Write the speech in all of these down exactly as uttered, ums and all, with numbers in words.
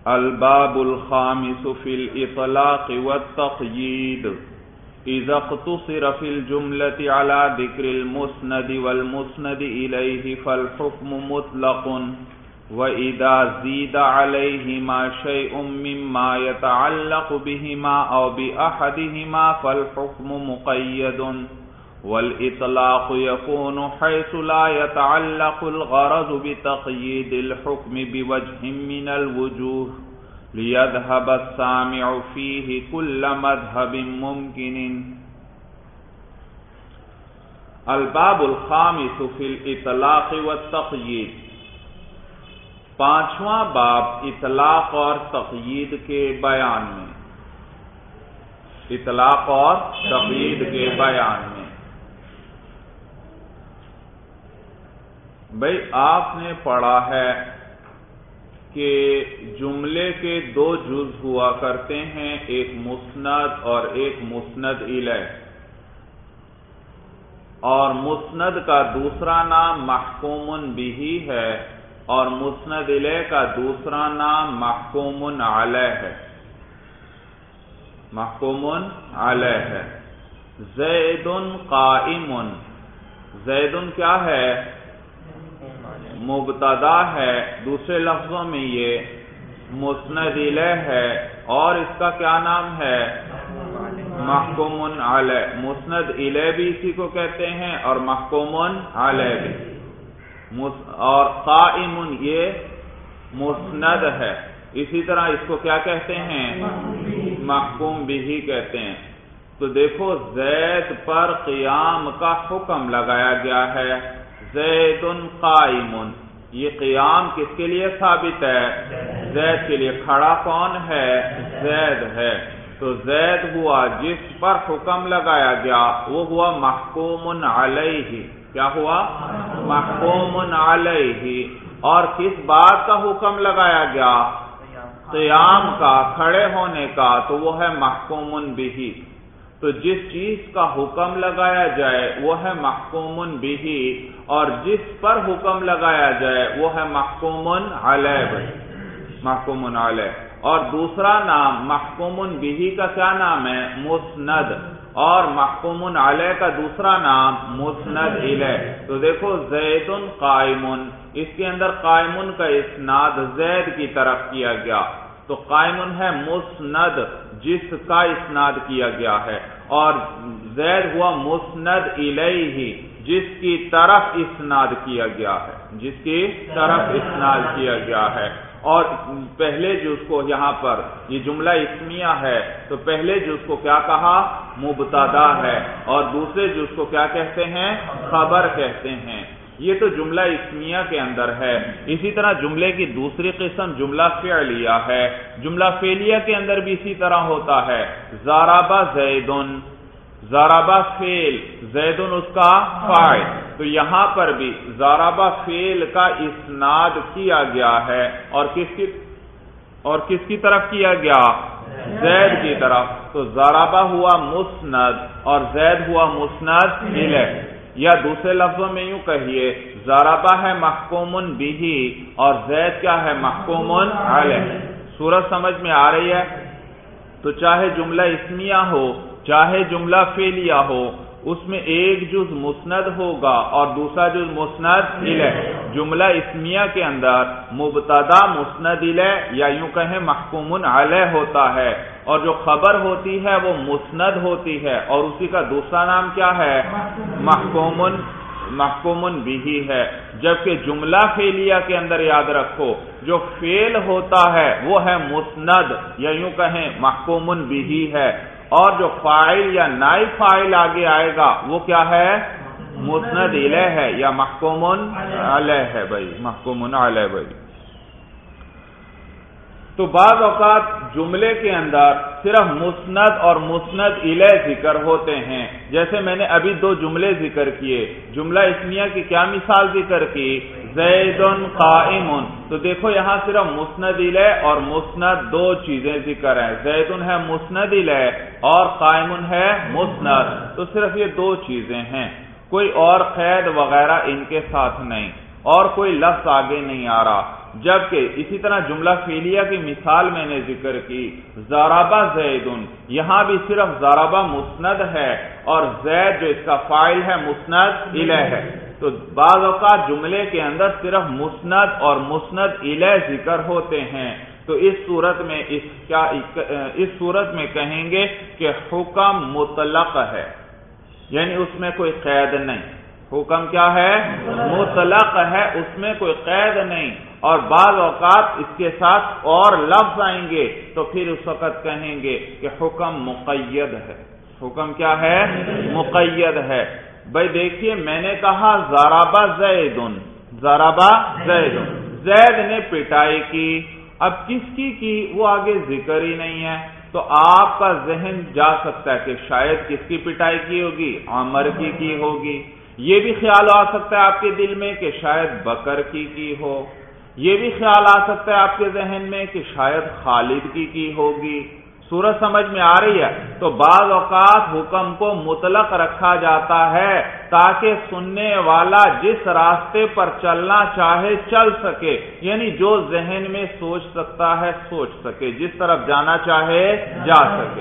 الباب الخامس في الإطلاق والتقييد إذا اقتصر في الجملة على ذكر المسند والمسند إليه فالحكم مطلق وإذا زيد عليهما شيء مما يتعلق بهما أو بأحدهما فالحكم مقيد والإطلاق يكون حيث لا يتعلق الغرض بتقييد الحكم بوجه من الوجوه ليذهب السامع فيه كل مذهب ممكن. الباب الخامس في الإطلاق والتقييد، پانچواں باب اطلاق اور تقیید کے بیان میں. اطلاق اور تقیید کے بیان میں بھئی آپ نے پڑھا ہے کہ جملے کے دو جز ہوا کرتے ہیں، ایک مسند اور ایک مسند الیہ، اور مسند کا دوسرا نام محکوم بہ ہے اور مسند الیہ کا دوسرا نام محکوم علیہ ہے. محکوم علیہ ہے. زید قائم، زید کیا ہے؟ مبتدا ہے، دوسرے لفظوں میں یہ مسند الیہ ہے اور اس کا کیا نام ہے؟ محکوم علیہ. مسند الیہ بھی اسی کو کہتے ہیں اور محکوم علیہ بھی. اور قائم یہ مسند ہے، اسی طرح اس کو کیا کہتے ہیں؟ محکوم بھی کہتے ہیں. تو دیکھو زید پر قیام کا حکم لگایا گیا ہے. زید قائم، یہ قیام کس کے لیے ثابت ہے؟ زید کے لیے. کھڑا کون ہے؟ زید ہے. تو زید ہوا جس پر حکم لگایا گیا وہ ہوا محکوم علیہ. کیا ہوا؟ محکوم علیہ. اور کس بات کا حکم لگایا گیا؟ قیام کا، کھڑے ہونے کا، تو وہ ہے محکوم بہ. تو جس چیز کا حکم لگایا جائے وہ ہے محکوم بہ، اور جس پر حکم لگایا جائے وہ ہے محکوم علیہ. محکوم علیہ. اور دوسرا نام محکوم بہ کا کیا نام ہے؟ مسند. اور محکوم علیہ کا دوسرا نام مسند الیہ. تو دیکھو زید قائم، اس کے اندر قائم کا اسناد زید کی طرف کیا گیا، تو قائم ہے مسند جس کا اسناد کیا گیا ہے، اور زید ہوا مسند الیہ جس کی طرف اسناد کیا گیا ہے، جس کی طرف اسناد کیا گیا ہے. اور پہلے جز کو یہاں پر یہ جملہ اسمیہ ہے تو پہلے جز کو کیا کہا؟ مبتدا ہے، اور دوسرے جز کو کیا کہتے ہیں؟ خبر کہتے ہیں. یہ تو جملہ اسمیہ کے اندر ہے. اسی طرح جملے کی دوسری قسم جملہ فعلیہ ہے. جملہ فعلیہ کے اندر بھی اسی طرح ہوتا ہے. ضرب زیدن، ضرب فعل، زیدن اس کا فاعل. تو یہاں پر بھی ضرب فعل کا اسناد کیا گیا ہے، اور کس کی اور کس کی طرف کیا گیا؟ زید کی طرف. تو ضرب ہوا مسند اور زید ہوا مسند الیہ. یا دوسرے لفظوں میں یوں کہیے ضربہ ہے محکوم بہ اور زید کیا ہے؟ محکوم علیہ. صورت سمجھ میں آ رہی ہے؟ تو چاہے جملہ اسمیہ ہو چاہے جملہ فعلیہ ہو، اس میں ایک جز مسند ہوگا اور دوسرا جز مسند الیہ. جملہ اسمیہ کے اندر مبتدا مسند الیہ یا یوں کہیں محکوم علیہ ہوتا ہے، اور جو خبر ہوتی ہے وہ مسند ہوتی ہے، اور اسی کا دوسرا نام کیا ہے؟ محکوم محکوم بہ ہے. جبکہ جملہ فعلیہ کے اندر یاد رکھو جو فعل ہوتا ہے وہ ہے مسند یا یوں کہیں محکوم بہ ہے، اور جو فاعل یا نائب فاعل آگے آئے گا وہ کیا ہے؟ مسند الیہ ہے یا محکوم علیہ ہے. بھائی محکوم علیہ. بھائی تو بعض اوقات جملے کے اندر صرف مسند اور مسند الیہ ذکر ہوتے ہیں. جیسے میں نے ابھی دو جملے ذکر کیے. جملہ اسمیہ کی کیا مثال ذکر کی؟ زید قائم. تو دیکھو یہاں صرف مسند الیہ اور مسند دو چیزیں ذکر ہیں. زید ہے مسند الیہ اور قائم ہے مسند. تو صرف یہ دو چیزیں ہیں، کوئی اور قید وغیرہ ان کے ساتھ نہیں، اور کوئی لفظ آگے نہیں آ رہا. جبکہ اسی طرح جملہ فعلیہ کی مثال میں نے ذکر کی، ضربہ زیدن، یہاں بھی صرف ضربہ مسند ہے اور زید جو اس کا فاعل ہے مسند الیہ ہے۔ تو بعض اوقات جملے کے اندر صرف مسند اور مسند الیہ ذکر ہوتے ہیں، تو اس صورت میں اس کیا اس صورت میں کہیں گے کہ حکم مطلق ہے، یعنی اس میں کوئی قید نہیں۔ حکم کیا ہے؟ مطلق ہے، اس میں کوئی قید نہیں، اور بعض اوقات اس کے ساتھ اور لفظ آئیں گے تو پھر اس وقت کہیں گے کہ حکم مقید ہے۔ حکم کیا ہے؟ مقید ہے۔ بھائی دیکھیے، میں نے کہا ضربہ زیدن، ضربہ زیدن، زید نے پٹائی کی، اب کس کی کی وہ آگے ذکر ہی نہیں ہے، تو آپ کا ذہن جا سکتا ہے کہ شاید کس کی پٹائی کی ہوگی؟ عمر کی کی ہوگی۔ یہ بھی خیال آ سکتا ہے آپ کے دل میں کہ شاید بکر کی کی ہو، یہ بھی خیال آ سکتا ہے آپ کے ذہن میں کہ شاید خالد کی کی ہوگی۔ صورت سمجھ میں آ رہی ہے؟ تو بعض اوقات حکم کو مطلق رکھا جاتا ہے تاکہ سننے والا جس راستے پر چلنا چاہے چل سکے، یعنی جو ذہن میں سوچ سکتا ہے سوچ سکے، جس طرف جانا چاہے جا سکے۔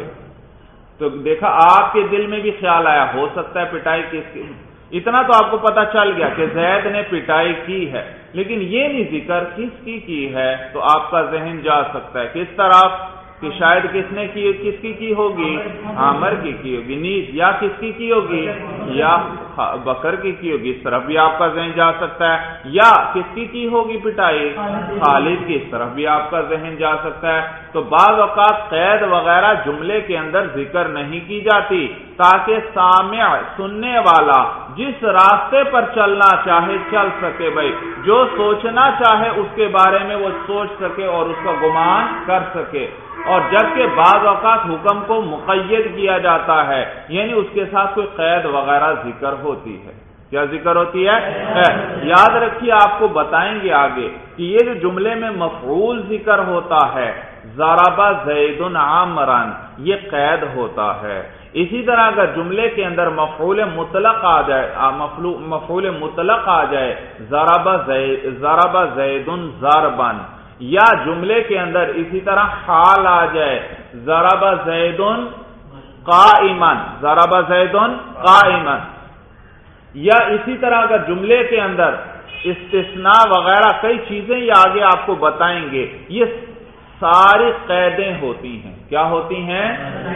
تو دیکھا آپ کے دل میں بھی خیال آیا ہو سکتا ہے پٹائی کس کی، اتنا تو آپ کو پتا چل گیا کہ زید نے پٹائی کی ہے، لیکن یہ نہیں ذکر کس کی کی ہے، تو آپ کا ذہن جا سکتا ہے کس طرف کہ شاید کس نے کی کس کی کی ہوگی؟ عامر کی کی ہوگی، نیز یا کس کی کی ہوگی؟ یا بکر کی کی ہوگی، اس طرف بھی آپ کا ذہن جا سکتا ہے، یا کس کی کی ہوگی پٹائی؟ خالد کی، اس طرف بھی آپ کا ذہن جا سکتا ہے۔ تو بعض اوقات قید وغیرہ جملے کے اندر ذکر نہیں کی جاتی تاکہ سامع سننے والا جس راستے پر چلنا چاہے چل سکے، بھائی جو سوچنا چاہے اس کے بارے میں وہ سوچ سکے اور اس کا گمان کر سکے۔ اور جبکہ بعض اوقات حکم کو مقید کیا جاتا ہے، یعنی اس کے ساتھ کوئی قید وغیرہ ذکر ہوتی ہے۔ کیا ذکر ہوتی ہے؟ یاد رکھیے، آپ کو بتائیں گے آگے کہ یہ جو جملے میں مفعول ذکر ہوتا ہے، ضربہ زید عامرا، یہ قید ہوتا ہے۔ اسی طرح اگر جملے کے اندر مفعول مطلق آ جائے مفعول مطلق آ جائے ضربہ ضربہ زید ضربا، یا جملے کے اندر اسی طرح حال آ جائے ضربہ زید قائما، ضربہ زید قائما، یا اسی طرح اگر جملے کے اندر استثناء وغیرہ کئی چیزیں یہ آگے آپ کو بتائیں گے، یہ ساری قیدیں ہوتی ہیں۔ کیا ہوتی ہیں؟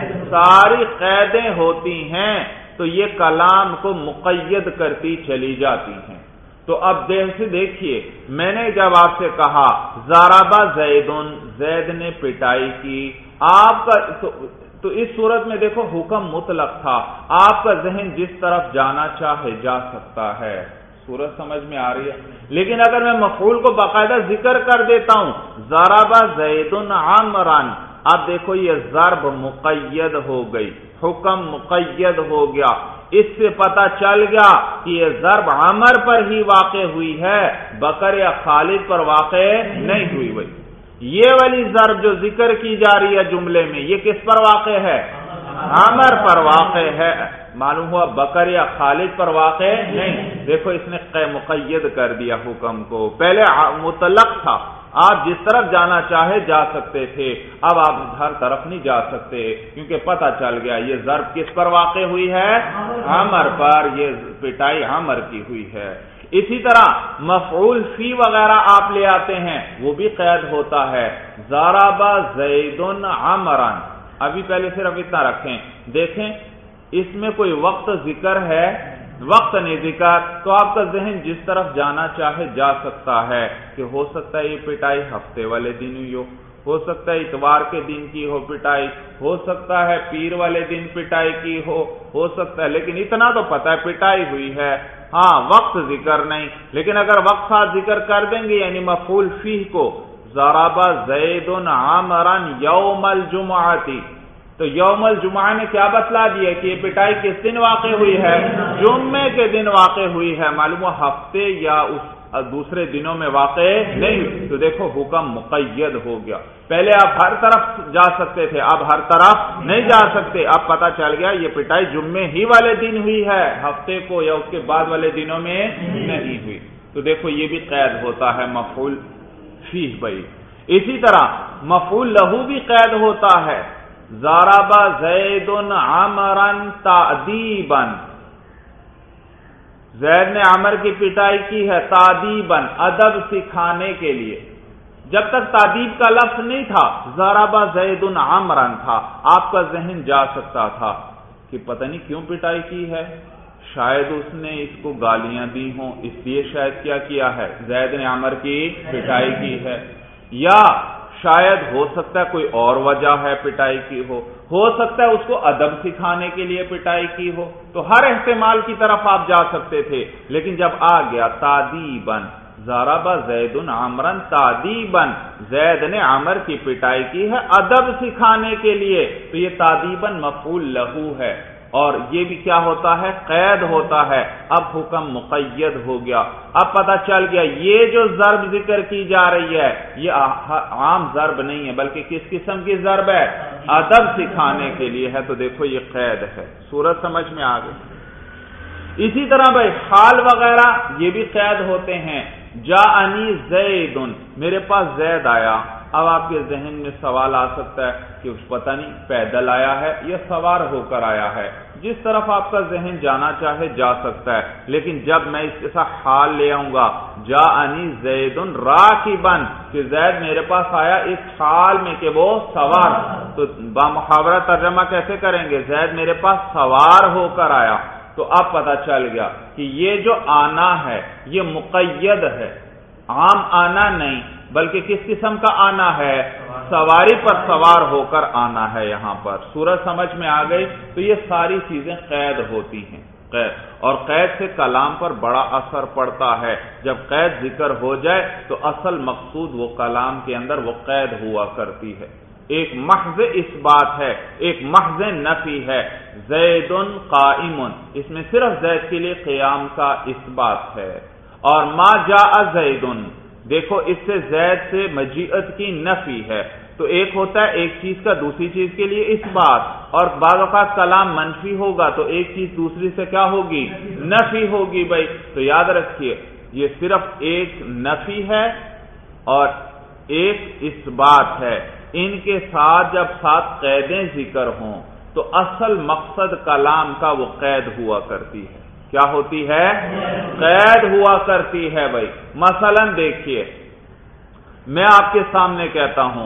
ساری قیدیں ہوتی ہیں، تو یہ کلام کو مقید کرتی چلی جاتی ہیں۔ تو اب دیکھ سے دیکھیے، میں نے جب آپ سے کہا ضربہ زیدن، زید نے پٹائی کی، آپ کا تو, تو اس صورت میں دیکھو حکم مطلق تھا، آپ کا ذہن جس طرف جانا چاہے جا سکتا ہے۔ صورت سمجھ میں آ رہی ہے؟ لیکن اگر میں مفعول کو باقاعدہ ذکر کر دیتا ہوں ضربہ زید عامرا، اب دیکھو یہ ضرب مقید ہو گئی، حکم مقید ہو گیا، اس سے پتا چل گیا کہ یہ ضرب عمر پر ہی واقع ہوئی ہے، بکر یا خالد پر واقع نہیں ہوئی ہوئی۔ یہ والی ضرب جو ذکر کی جا رہی ہے جملے میں، یہ کس پر واقع ہے؟ عمر پر واقع ہے، معلوم ہوا بکر یا خالد پر واقع نہیں۔ دیکھو اس نے مقید کر دیا حکم کو، پہلے مطلق تھا، آپ جس طرف جانا چاہے جا سکتے تھے، اب آپ ہر طرف نہیں جا سکتے کیونکہ پتہ چل گیا یہ ضرب کس پر واقع ہوئی ہے؟ عمر پر، یہ پٹائی عمر کی ہوئی ہے۔ اسی طرح مفعول فی وغیرہ آپ لے آتے ہیں، وہ بھی قید ہوتا ہے، ضربہ زید عمرا۔ ابھی پہلے صرف اتنا رکھیں، دیکھیں اس میں کوئی وقت ذکر ہے؟ وقت نہیں ذکر، تو آپ کا ذہن جس طرف جانا چاہے جا سکتا ہے کہ ہو سکتا ہے یہ پٹائی ہفتے والے دن ہوئی ہو، ہو سکتا ہے اتوار کے دن کی ہو پٹائی، ہو سکتا ہے پیر والے دن پٹائی کی ہو ہو سکتا ہے، لیکن اتنا تو پتہ ہے پٹائی ہوئی ہے۔ ہاں وقت ذکر نہیں، لیکن اگر وقت ساتھ ذکر کر دیں گے یعنی مفعول فیہ کو، ضربہ زید عامرا یوم الجمعہ، تو یوم الجمعہ نے کیا بتلا دیا کہ یہ پٹائی کس دن واقع ہوئی ہے؟ جمعے کے دن واقع ہوئی ہے، معلوم ہوا ہفتے یا اس دوسرے دنوں میں واقع نہیں ہوئی۔ تو دیکھو حکم مقید ہو گیا، پہلے آپ ہر طرف جا سکتے تھے، اب ہر طرف نہیں جا سکتے، اب پتہ چل گیا یہ پٹائی جمعے ہی والے دن ہوئی ہے، ہفتے کو یا اس کے بعد والے دنوں میں نہیں ہوئی۔ تو دیکھو یہ بھی قید ہوتا ہے مفعول فیہ بھائی. اسی طرح مفعول لہو بھی قید ہوتا ہے. ضرب زید عمرا تأدیبا، زید نے عمر کی پٹائی کی ہے تادیباً، ادب سکھانے کے لیے. جب تک تادیب کا لفظ نہیں تھا، ضرب زید عمرا تھا، آپ کا ذہن جا سکتا تھا کہ پتہ نہیں کیوں پٹائی کی ہے، شاید اس نے اس کو گالیاں دی ہوں، اس لیے شاید کیا کیا ہے، زید نے عمر کی پٹائی کی ہے. یا شاید ہو سکتا ہے کوئی اور وجہ ہے پٹائی کی ہو ہو سکتا ہے اس کو ادب سکھانے کے لیے پٹائی کی ہو. تو ہر احتمال کی طرف آپ جا سکتے تھے. لیکن جب آ گیا تادیباً، ضرب زید عمرا تادیباً، زید نے عمر کی پٹائی کی ہے ادب سکھانے کے لیے، تو یہ تادیباً مفعول لہو ہے. اور یہ بھی کیا ہوتا ہے، قید ہوتا ہے. اب حکم مقید ہو گیا. اب پتہ چل گیا یہ جو ضرب ذکر کی جا رہی ہے یہ عام ضرب نہیں ہے، بلکہ کس قسم کی ضرب ہے، ادب سکھانے کے لیے ہے. تو دیکھو یہ قید ہے. صورت سمجھ میں آ گئی. اسی طرح بھائی حال وغیرہ یہ بھی قید ہوتے ہیں. جاءنی زید، میرے پاس زید آیا. اب آپ کے ذہن میں سوال آ سکتا ہے کہ پتہ نہیں پیدل آیا ہے یا سوار ہو کر آیا ہے. جس طرف آپ کا ذہن جانا چاہے جا سکتا ہے. لیکن جب میں اس کے ساتھ حال لے آؤں گا، جاءنی زید راکبا، کہ زید میرے پاس آیا اس حال میں کہ وہ سوار، تو بامحاورہ ترجمہ کیسے کریں گے، زید میرے پاس سوار ہو کر آیا. تو اب پتہ چل گیا کہ یہ جو آنا ہے یہ مقید ہے، عام آنا نہیں، بلکہ کس قسم کا آنا ہے، سواری پر سوار ہو کر آنا ہے. یہاں پر صورت سمجھ میں آ گئی. تو یہ ساری چیزیں قید ہوتی ہیں. قید اور قید سے کلام پر بڑا اثر پڑتا ہے. جب قید ذکر ہو جائے تو اصل مقصود وہ کلام کے اندر وہ قید ہوا کرتی ہے. ایک محض اس بات ہے، ایک محض نفی ہے. زید قائم، اس میں صرف زید کے لیے قیام کا اس بات ہے. اور ما جاء زید، دیکھو اس سے زید سے مجیت کی نفی ہے. تو ایک ہوتا ہے ایک چیز کا دوسری چیز کے لیے اس بات، اور بعض اوقات کلام منفی ہوگا تو ایک چیز دوسری سے کیا ہوگی، نفی ہوگی. بھائی تو یاد رکھیے یہ صرف ایک نفی ہے اور ایک اس بات ہے. ان کے ساتھ جب ساتھ قیدیں ذکر ہوں تو اصل مقصد کلام کا وہ قید ہوا کرتی ہے. کیا ہوتی ہے، قید ہوا کرتی ہے. بھائی مثلا دیکھیے میں آپ کے سامنے کہتا ہوں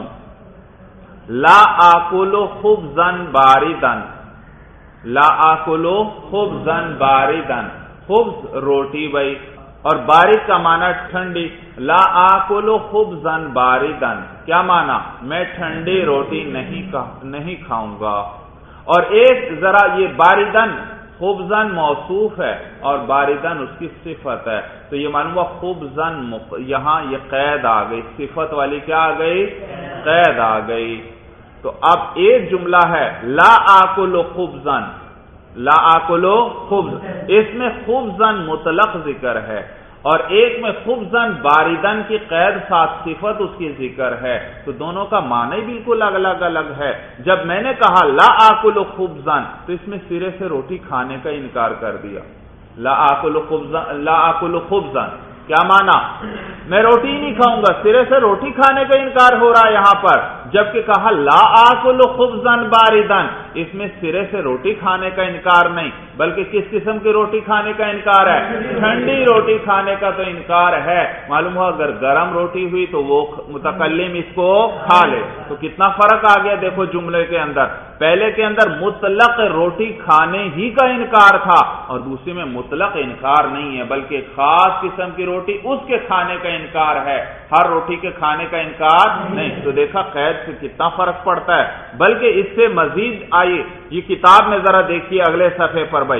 لا آکل خبزا باردا، لا آکل خبزا باردا، خبز روٹی بھائی، اور بارد کا معنی ٹھنڈی. لا آکل خبزا باردا کیا معنی، میں ٹھنڈی روٹی نہیں نہیں کھاؤں گا. اور ایک ذرا یہ باردن خبزن موصوف ہے اور باردن اس کی صفت ہے، تو یہ معلوم ہوا خبزن یہاں یہ قید آ گئی، صفت والی کیا آ گئی، قید آ گئی. تو اب ایک جملہ ہے لا آکل خبزن، لا آکل خبز، اس میں خبزن مطلق ذکر ہے اور ایک میں خبزن باردن کی قید ساتھ صفت اس کی ذکر ہے. تو دونوں کا معنی بالکل الگ الگ ہے. جب میں نے کہا لا آکل خبزن تو اس میں سرے سے روٹی کھانے کا انکار کر دیا. لا آکل خبزن، لا آکل خبزن کیا معنی، میں روٹی ہی نہیں کھاؤں گا، سرے سے روٹی کھانے کا انکار ہو رہا ہے یہاں پر. جبکہ کہا لا آکل خبزا باردن، اس میں سرے سے روٹی کھانے کا انکار نہیں، بلکہ کس قسم کی روٹی کھانے کا انکار ہے، ٹھنڈی روٹی کھانے کا تو انکار ہے. معلوم ہوا اگر گرم روٹی ہوئی تو وہ متکلم اس کو کھا لے. تو کتنا فرق آ گیا دیکھو جملے کے اندر. پہلے کے اندر مطلق روٹی کھانے ہی کا انکار تھا اور دوسری میں مطلق انکار نہیں ہے، بلکہ خاص قسم کی روٹی اس کے کھانے کا انکار ہے، ہر روٹی کے کھانے کا انکار نہیں. تو دیکھا قید سے کتنا فرق پڑتا ہے. بلکہ اس سے مزید آئیے یہ کتاب میں ذرا دیکھیے اگلے صفحے پر بھائی،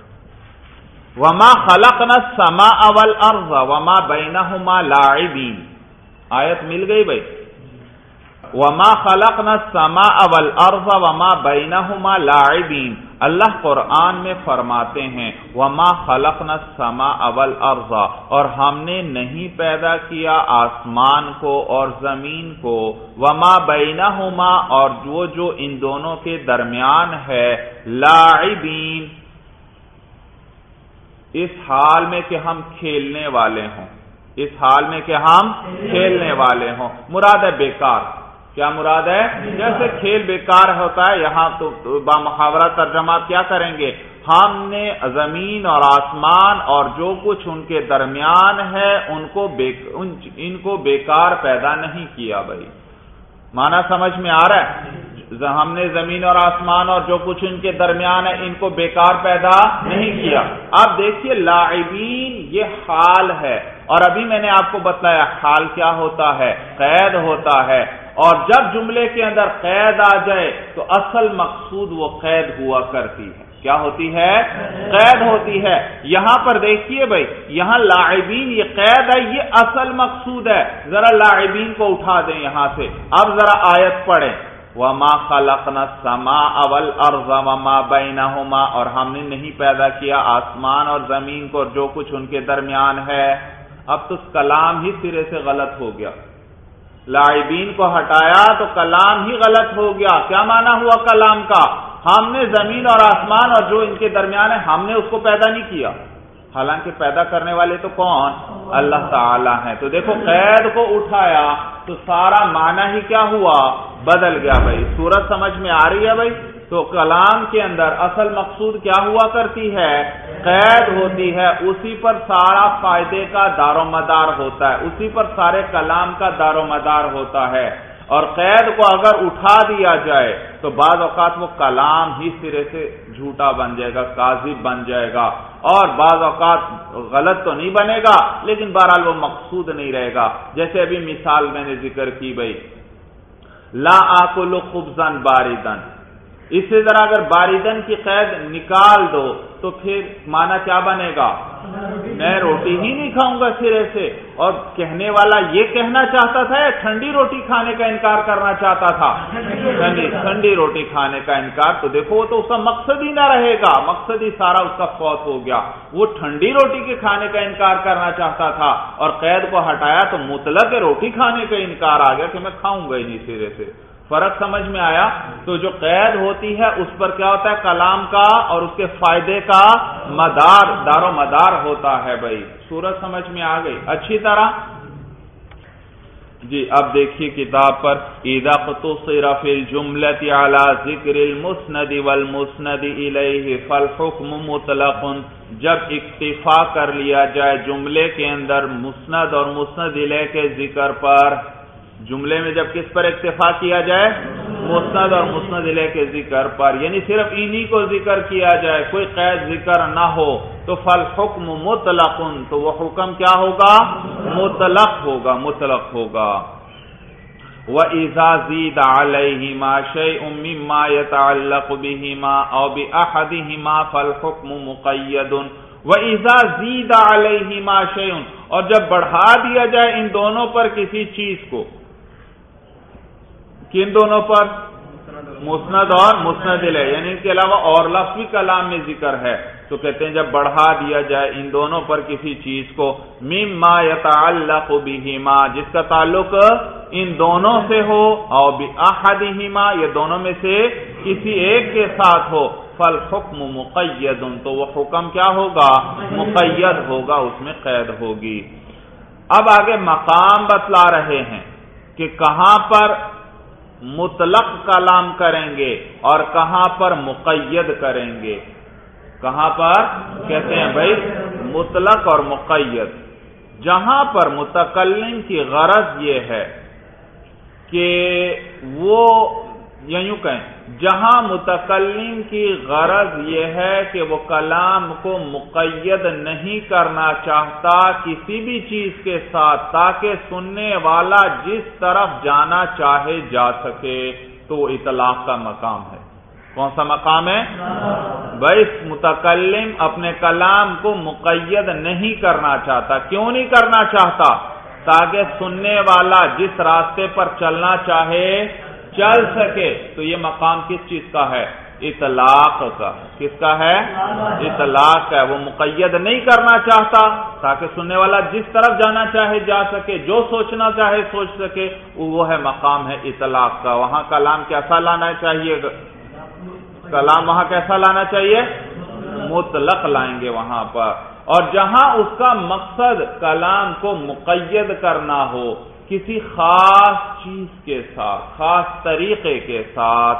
وما خلقنا السماء والارض وما بینہما لاعبین، آیت مل گئی بھائی. وما خلقنا السماء والارض وما بینہما لاعبین، اللہ قرآن میں فرماتے ہیں وما خلقنا السماء والارض، اور ہم نے نہیں پیدا کیا آسمان کو اور زمین کو، وما بینہما، اور جو جو ان دونوں کے درمیان ہے، لاعبین، اس حال میں کہ ہم کھیلنے والے ہوں. اس حال میں کہ ہم کھیلنے والے ہوں. مراد ہے بیکار. کیا مراد ہے؟ جیسے کھیل بیکار ہوتا ہے، یہاں تو بامحاورہ ترجمہ کیا کریں گے؟ ہم نے زمین اور آسمان اور جو کچھ ان کے درمیان ہے ان کو بیک ان کو بیکار پیدا نہیں کیا. بھائی معنی سمجھ میں آ رہا ہے؟ ہم نے زمین اور آسمان اور جو کچھ ان کے درمیان ہے ان کو بیکار پیدا نہیں کیا. اب دیکھیے لاعبین یہ حال ہے، اور ابھی میں نے آپ کو بتایا حال کیا ہوتا ہے؟ قید ہوتا ہے. اور جب جملے کے اندر قید آ جائے تو اصل مقصود وہ قید ہوا کرتی ہے. کیا ہوتی ہے؟ قید ہوتی ہے. یہاں پر دیکھیے بھائی، یہاں لاعبین یہ قید ہے، یہ اصل مقصود ہے. ذرا لاعبین کو اٹھا دیں یہاں سے. اب ذرا آیت پڑھیں. وَمَا خَلَقْنَا السَّمَاءَ وَالْأَرْضَ وَمَا بَيْنَهُمَا، اور ہم نے نہیں پیدا کیا آسمان اور زمین کو اور جو کچھ ان کے درمیان ہے. اب تو کلام ہی سرے سے غلط ہو گیا. لاعبین کو ہٹایا تو کلام ہی غلط ہو گیا. کیا معنی ہوا کلام کا؟ ہم نے زمین اور آسمان اور جو ان کے درمیان ہے ہم نے اس کو پیدا نہیں کیا، حالانکہ پیدا کرنے والے تو کون؟ اللہ تعالی ہیں. تو دیکھو قید کو اٹھایا تو سارا معنی ہی کیا ہوا؟ بدل گیا. بھائی سورت سمجھ میں آ رہی ہے بھائی؟ تو کلام کے اندر اصل مقصود کیا ہوا کرتی ہے؟ قید ہوتی ہے. اسی پر سارا فائدے کا دار و مدار ہوتا ہے، اسی پر سارے کلام کا دار و مدار ہوتا ہے. اور قید کو اگر اٹھا دیا جائے تو بعض اوقات وہ کلام ہی سرے سے جھوٹا بن جائے گا، کاذب بن جائے گا، اور بعض اوقات غلط تو نہیں بنے گا لیکن بہرحال وہ مقصود نہیں رہے گا. جیسے ابھی مثال میں نے ذکر کی بھائی، لا آکل خبزا باردن، اس سے ذرا اگر باردن کی قید نکال دو تو پھر معنی کیا بنے گا؟ میں روٹی ہی نہیں کھاؤں گا سرے سے. اور کہنے والا یہ کہنا چاہتا تھا یا ٹھنڈی روٹی کھانے کا انکار کرنا چاہتا تھا؟ ٹھنڈی ٹھنڈی روٹی کھانے کا انکار. تو دیکھو وہ تو اس کا مقصد ہی نہ رہے گا، مقصد ہی سارا اس کا فوت ہو گیا. وہ ٹھنڈی روٹی کے کھانے کا انکار کرنا چاہتا تھا اور قید کو ہٹایا تو مطلق روٹی کھانے کا انکار آ گیا کہ میں کھاؤں گا ہی نہیں سرے سے. فرق سمجھ میں آیا؟ تو جو قید ہوتی ہے اس پر کیا ہوتا ہے؟ کلام کا اور اس کے فائدے کا مدار، دار و مدار ہوتا ہے. بھائی سورت سمجھ میں آ گئی اچھی طرح؟ جی اب دیکھیے کتاب پر، اذا اقتصر فی الجملۃ علی ذکر المسند والمسند الیہ فالحکم مطلق، جب اکتفا کر لیا جائے جملے کے اندر مسند اور مسند الیہ کے ذکر پر، جملے میں جب کس پر اکتفا کیا جائے؟ مسند اور مسند الیہ کے ذکر پر، یعنی صرف انہی کو ذکر کیا جائے، کوئی قید ذکر نہ ہو، تو فالحکم مطلق، تو وہ حکم کیا ہوگا؟ مطلق ہوگا، مطلق ہوگا. وَإِذَا زِيدَ عَلَيْهِمَا شَيْءٌ مِّمَّا يَتَعَلَّقُ بِهِمَا أَوْ بِأَحَدِهِمَا فَالْحُكْمُ مُقَيَّدٌ. وَإِذَا زِيدَ عَلَيْهِمَا شَيْءٌ، اور جب بڑھا دیا جائے ان دونوں پر کسی چیز کو، کن دونوں پر؟ مسند اور مسند الیہ، یعنی ان کے علاوہ اور لفظ بھی کلام میں ذکر ہے، تو کہتے ہیں جب بڑھا دیا جائے ان دونوں پر کسی چیز کو، مما یتعلق بہما، جس کا تعلق ان دونوں سے ہو، او باحدہما، یہ دونوں میں سے کسی ایک کے ساتھ ہو، فالحکم مقید، تو وہ حکم کیا ہوگا؟ مقید ہوگا، اس میں قید ہوگی. اب آگے مقام بتلا رہے ہیں کہ کہاں پر مطلق کلام کریں گے اور کہاں پر مقید کریں گے. کہاں پر کہتے ہیں بھائی مطلق اور مقید. جہاں پر متکلم کی غرض یہ ہے کہ وہ، یا یوں کہیں جہاں متکلم کی غرض یہ ہے کہ وہ کلام کو مقید نہیں کرنا چاہتا کسی بھی چیز کے ساتھ تاکہ سننے والا جس طرف جانا چاہے جا سکے، تو وہ اطلاق کا مقام ہے. کون سا مقام ہے بھائی؟ متکلم اپنے کلام کو مقید نہیں کرنا چاہتا. کیوں نہیں کرنا چاہتا؟ تاکہ سننے والا جس راستے پر چلنا چاہے چل سکے. تو یہ مقام کس چیز کا ہے؟ اطلاق کا. کس کا ہے؟ اطلاق کا ہے. وہ مقید نہیں کرنا چاہتا تاکہ سننے والا جس طرف جانا چاہے جا سکے، جو سوچنا چاہے سوچ سکے، وہ ہے مقام ہے اطلاق کا. وہاں کلام کیسا لانا چاہیے؟ کلام وہاں کیسا لانا چاہیے؟ مطلق لائیں گے وہاں پر. اور جہاں اس کا مقصد کلام کو مقید کرنا ہو کسی خاص چیز کے ساتھ، خاص طریقے کے ساتھ،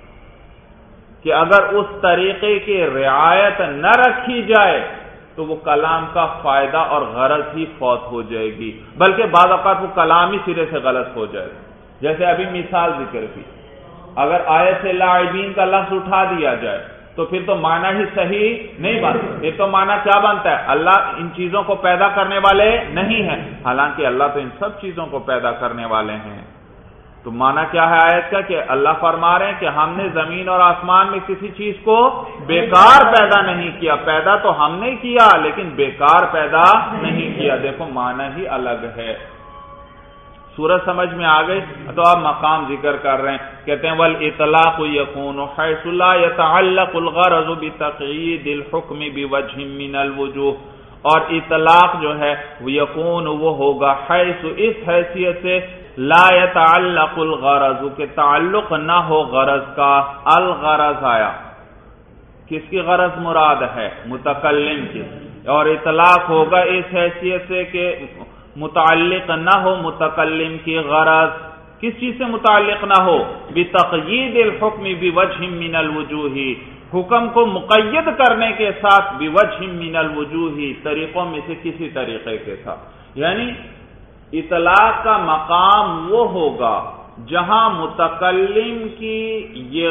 کہ اگر اس طریقے کی رعایت نہ رکھی جائے تو وہ کلام کا فائدہ اور غرض ہی فوت ہو جائے گی، بلکہ بعض اوقات وہ کلام ہی سرے سے غلط ہو جائے گا۔ جیسے ابھی مثال ذکر کی، اگر آیت سے لاعبین کا لفظ اٹھا دیا جائے تو پھر تو معنی ہی صحیح نہیں بنتا۔ یہ تو معنی کیا بنتا ہے؟ اللہ ان چیزوں کو پیدا کرنے والے نہیں ہیں، حالانکہ اللہ تو ان سب چیزوں کو پیدا کرنے والے ہیں۔ تو معنی کیا ہے آیت کا؟ کہ اللہ فرما رہے ہیں کہ ہم نے زمین اور آسمان میں کسی چیز کو بیکار پیدا نہیں کیا، پیدا تو ہم نے کیا لیکن بیکار پیدا نہیں کیا۔ دیکھو معنی ہی الگ ہے۔ سورج سمجھ میں آ گئی؟ تو آپ مقام ذکر کر رہے ہیں، کہتے ہیں وَالْإِطْلَاقُ يَكُونُ حَيْثُ لَا يَتَعَلَّقُ الْغَرَضُ بِتَقْيِيدِ الْحُكْمِ بِوَجْهٍ مِّنَ الْوُجُوهِ، اور اطلاق جو ہے یکون وہ ہوگا حیث اس حیثیت سے لا يتعلق الغرض کہ تعلق نہ ہو غرض کا۔ الغرض آیا، کس کی غرض مراد ہے؟ متکلم کی، اور اطلاق ہوگا اس حیثیت سے کہ متعلق نہ ہو متکلم کی غرض۔ کس چیز سے متعلق نہ ہو؟ بتقیید الحکم بوجہ من الوجوہ، حکم کو مقید کرنے کے ساتھ بوجہ من الوجوہ، طریقوں میں سے کسی طریقے کے ساتھ۔ یعنی اطلاق کا مقام وہ ہوگا جہاں متکلم کی یہ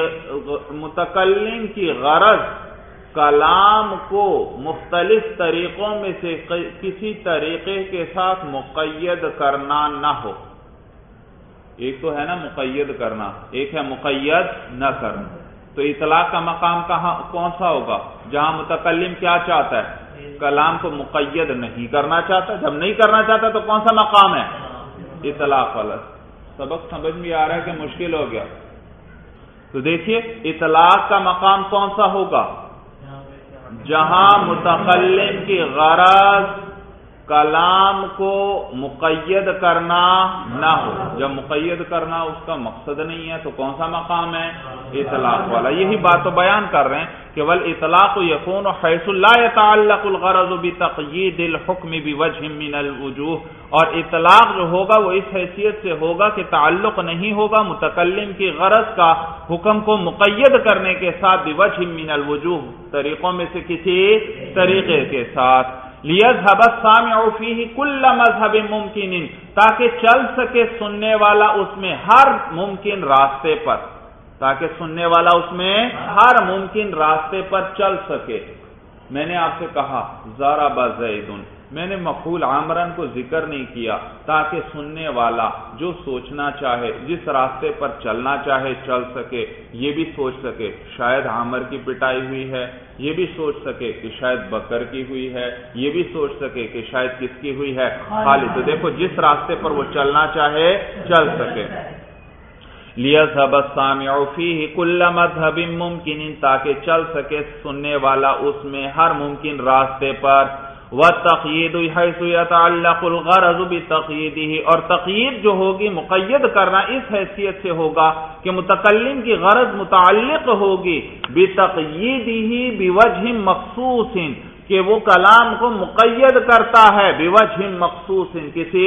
متکلم کی غرض کلام کو مختلف طریقوں میں سے کسی طریقے کے ساتھ مقید کرنا نہ ہو۔ ایک تو ہے نا مقید کرنا، ایک ہے مقید نہ کرنا۔ تو اطلاق کا مقام کہاں کون سا ہوگا؟ جہاں متکلم کیا چاہتا ہے؟ کلام کو مقید نہیں کرنا چاہتا۔ جب نہیں کرنا چاہتا تو کون سا مقام ہے؟ اطلاق والا۔ سبق سمجھ میں آ رہا ہے کہ مشکل ہو گیا؟ تو دیکھیے اطلاق کا مقام کون سا ہوگا؟ جہاں متکلم کی غرض کلام کو مقید کرنا نہ ہو۔ جب مقید کرنا اس کا مقصد نہیں ہے تو کون سا مقام ہے؟ اطلاق والا۔ یہی بات تو بیان کر رہے ہیں کہ والاطلاق یکون حیث لا يتعلق الغرض بتقیید الحکم بوجہ من الوجوہ، اور اطلاق جو ہوگا وہ اس حیثیت سے ہوگا کہ تعلق نہیں ہوگا متکلم کی غرض کا حکم کو مقید کرنے کے ساتھ بوجہ من الوجوہ، طریقوں میں سے کسی طریقے کے ساتھ۔ لِيَذْهَبَ السَّامِعُ فِيهِ كُلَّ مَذْهَبٍ مُمْكِنٍ، تاکہ چل سکے سننے والا اس میں ہر ممکن راستے پر، تاکہ سننے والا اس میں ہر ممکن راستے پر چل سکے۔ میں نے آپ سے کہا ضرب زید، میں نے مفعول عامرن کو ذکر نہیں کیا تاکہ سننے والا جو سوچنا چاہے، جس راستے پر چلنا چاہے چل سکے، یہ بھی سوچ سکے شاید عامر کی پٹائی ہوئی ہے، یہ بھی سوچ سکے کہ شاید بکر کی ہوئی ہے، یہ بھی سوچ سکے کہ شاید کس کی ہوئی ہے؟ خالد۔ تو دیکھو جس راستے پر وہ چلنا چاہے چل سکے۔ لِيَذْهَبَ السَّامِعُ فِيهِ كُلَّ مَذْهَبٍ مُمْكِنٍ، تاکہ چل سکے سننے والا اس میں ہر ممکن راستے پر۔ وَالتَّقْيِيدُ حَيْثُ يَتَعَلَّقُ الْغَرَضُ بِتَقْيِيدِهِ، اور تقیید جو ہوگی مقید کرنا اس حیثیت سے ہوگا کہ متکلم کی غرض متعلق ہوگی بِتَقْيِيدِهِ بِوَجْهٍ مَخْصُوصٍ، کہ وہ کلام کو مقید کرتا ہے بِوَجْهٍ مَخْصُوصٍ، کسی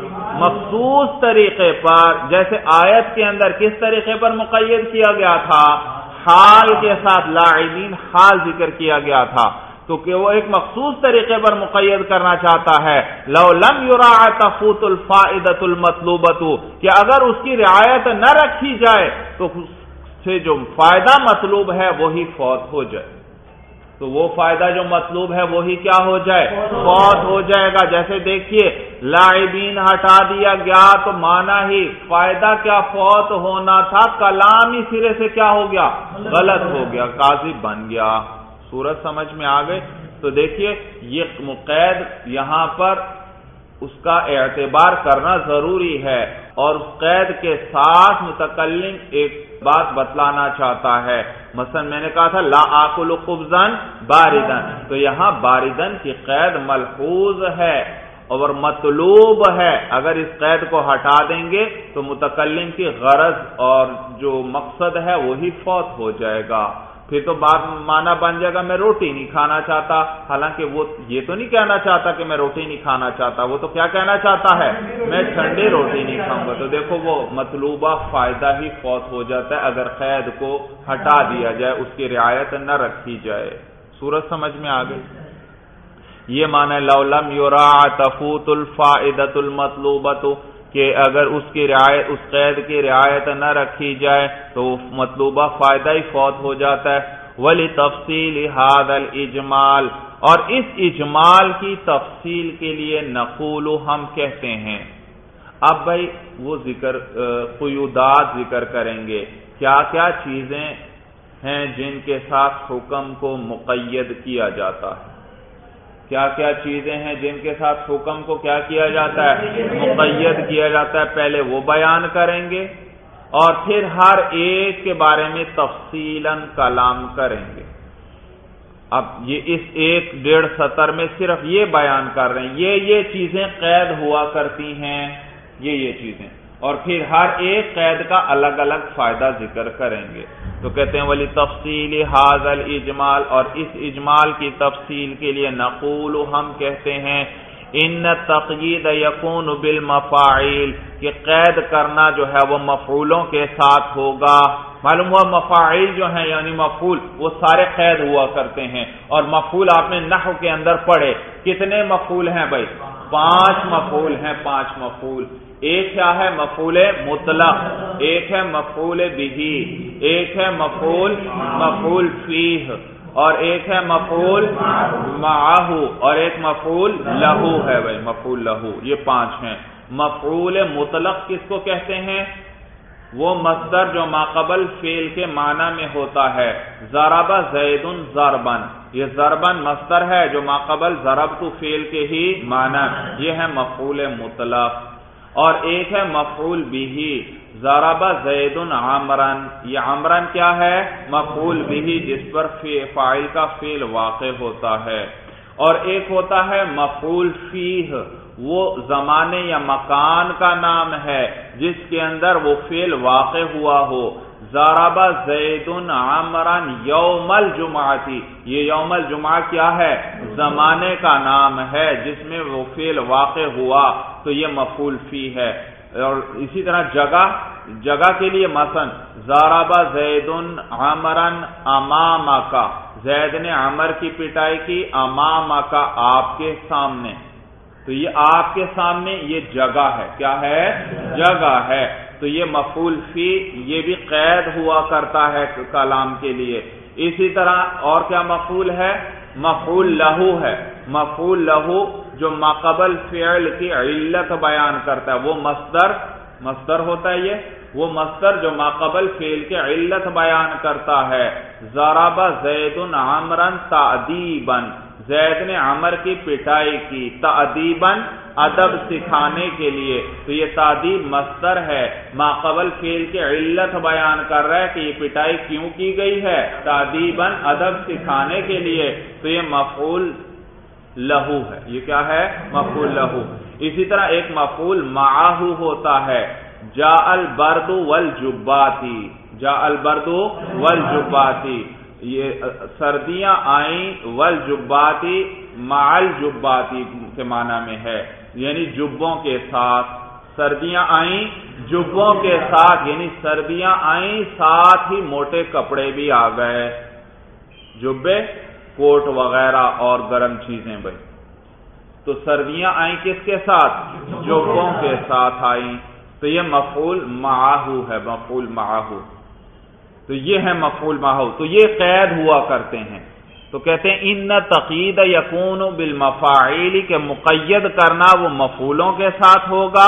مخصوص طریقے پر۔ جیسے آیت کے اندر کس طریقے پر مقید کیا گیا تھا؟ حال کے ساتھ، لاعبین حال ذکر کیا گیا تھا، تو کہ وہ ایک مخصوص طریقے پر مقید کرنا چاہتا ہے۔ لو لم یراع تفوت الفائدۃ المطلوبۃ، کہ اگر اس کی رعایت نہ رکھی جائے تو اس سے جو فائدہ مطلوب ہے وہی فوت ہو جائے، تو وہ فائدہ جو مطلوب ہے وہی کیا ہو جائے؟ فوت ہو جائے گا۔ جیسے دیکھیے لاعبین ہٹا دیا گیا تو مانا ہی فائدہ کیا فوت ہونا تھا، کلام ہی سرے سے کیا ہو گیا؟ غلط ہو گیا، کاذب بن گیا۔ صورت سمجھ میں آ گئی؟ تو دیکھیے یہ مقید یہاں پر اس کا اعتبار کرنا ضروری ہے، اور اس قید کے ساتھ متکلم ایک بات بتلانا چاہتا ہے۔ مثلا میں نے کہا تھا لا آکل خبزا باردن، تو یہاں باردن کی قید ملحوظ ہے اور مطلوب ہے۔ اگر اس قید کو ہٹا دیں گے تو متکلم کی غرض اور جو مقصد ہے وہی فوت ہو جائے گا۔ پھر تو بات معنی بن جائے گا میں روٹی نہیں کھانا چاہتا، حالانکہ وہ یہ تو نہیں کہنا چاہتا کہ میں روٹی نہیں کھانا چاہتا، وہ تو کیا کہنا چاہتا ہے میں ٹھنڈی روٹی نہیں کھاؤں گا۔ تو دیکھو وہ مطلوبہ فائدہ ہی فوت ہو جاتا ہے اگر قید کو ہٹا دیا جائے، اس کی رعایت نہ رکھی جائے۔ صورت سمجھ میں آ گئی؟ یہ معنی لو لم یراع تفوت الفائدۃ المطلوبۃ، کہ اگر اس کی رعایت اس قید کی رعایت نہ رکھی جائے تو مطلوبہ فائدہ ہی فوت ہو جاتا ہے۔ وَلِتَفْصِيلِ هَذَا الْإِجْمَالِ، اور اس اجمال کی تفصیل کے لیے نقول ہم کہتے ہیں۔ اب بھائی وہ ذکر قیودات ذکر کریں گے، کیا کیا چیزیں ہیں جن کے ساتھ حکم کو مقید کیا جاتا ہے، کیا کیا چیزیں ہیں جن کے ساتھ حکم کو کیا کیا جاتا ہے مقید کیا جاتا ہے، پہلے وہ بیان کریں گے اور پھر ہر ایک کے بارے میں تفصیلاً کلام کریں گے۔ اب یہ اس ایک ڈیڑھ سطر میں صرف یہ بیان کر رہے ہیں یہ یہ چیزیں قید ہوا کرتی ہیں، یہ یہ چیزیں، اور پھر ہر ایک قید کا الگ الگ فائدہ ذکر کریں گے۔ تو کہتے ہیں ولی تفصیل ھذا الاجمال، اور اس اجمال کی تفصیل کے لیے نقول ہم کہتے ہیں ان تقیید یکون بالمفاعیل، کہ قید کرنا جو ہے وہ مفعولوں کے ساتھ ہوگا۔ معلوم ہوا مفاعیل جو ہیں یعنی مفعول وہ سارے قید ہوا کرتے ہیں، اور مفعول آپ نے نحو کے اندر پڑھے، کتنے مفعول ہیں بھائی؟ پانچ مفعول ہیں، پانچ مفعول۔ ایک کیا ہے مفعول مطلق، ایک ہے مفعول بہی، ایک ہے مفعول مفعول فیہ، اور ایک ہے مفعول معہ، اور ایک مفعول لہو ہے بھائی، مفعول لہو، یہ پانچ ہیں۔ مفعول مطلق کس کو کہتے ہیں؟ وہ مصدر جو ماقبل فعل کے معنی میں ہوتا ہے۔ ضرب زید ضربا، یہ ضربن مصدر ہے جو ماقبل ضربت فعل کے ہی معنی، یہ ہے مفعول مطلق۔ اور ایک ہے مفعول بہی، ضرب زید عمرن، یہ عمرن کیا ہے؟ مفعول بہی جس پر فاعل کا فعل واقع ہوتا ہے۔ اور ایک ہوتا ہے مفعول فیہ، وہ زمانے یا مکان کا نام ہے جس کے اندر وہ فعل واقع ہوا ہو۔ ضرب زید عمرن یوم الجمعہ، یہ یوم الجمعہ کیا ہے؟ زمانے کا نام ہے جس میں وہ فعل واقع ہوا، تو یہ مفعول فی ہے۔ اور اسی طرح جگہ جگہ کے لیے مثلا ضرب زید عمرن امامک، زید نے عمر کی پٹائی کی، امامک آپ کے سامنے، تو یہ آپ کے سامنے یہ جگہ ہے، کیا ہے؟ جگہ ہے۔ تو یہ مفعول فی یہ بھی قید ہوا کرتا ہے کلام کے لیے۔ اسی طرح اور کیا مفعول ہے؟ مفعول لہو ہے، مفعول لہو جو ماقبل فعل کی علت بیان کرتا ہے، وہ مصدر مصدر ہوتا ہے، یہ وہ مصدر جو ماقبل فعل کی علت بیان کرتا ہے۔ ضرب زید عمرن تأدیبا، زید نے عمر کی پٹائی کی، تأدیباً ادب سکھانے کے لیے، تو یہ تأدیب مصدر ہے، ماقبل فعل کی علت بیان کر رہا ہے کہ یہ پٹائی کیوں کی گئی ہے، تأدیباً ادب سکھانے کے لیے، تو یہ مفعول لہو ہے، یہ کیا ہے؟ مفعول لہو۔ اسی طرح ایک مفعول معہ ہوتا ہے، جاء البرد والجباتی، جاء البرد والجباتی، یہ سردیاں آئیں، والجباتی مع الجباتی کے معنی میں ہے، یعنی جبوں کے ساتھ، سردیاں آئیں جبوں کے ساتھ، یعنی سردیاں آئیں ساتھ ہی موٹے کپڑے بھی آ گئے، جبے کوٹ وغیرہ اور گرم چیزیں بھائی۔ تو سردیاں آئیں کس کے ساتھ؟ جبوں کے ساتھ آئیں، تو یہ مفعول معہ ہے، مفعول معہ، تو یہ ہے مفعول معہ، تو یہ قید ہوا کرتے ہیں۔ تو کہتے ہیں ان تقید یکون بالمفاعیل، کے مقید کرنا وہ مفعولوں کے ساتھ ہوگا،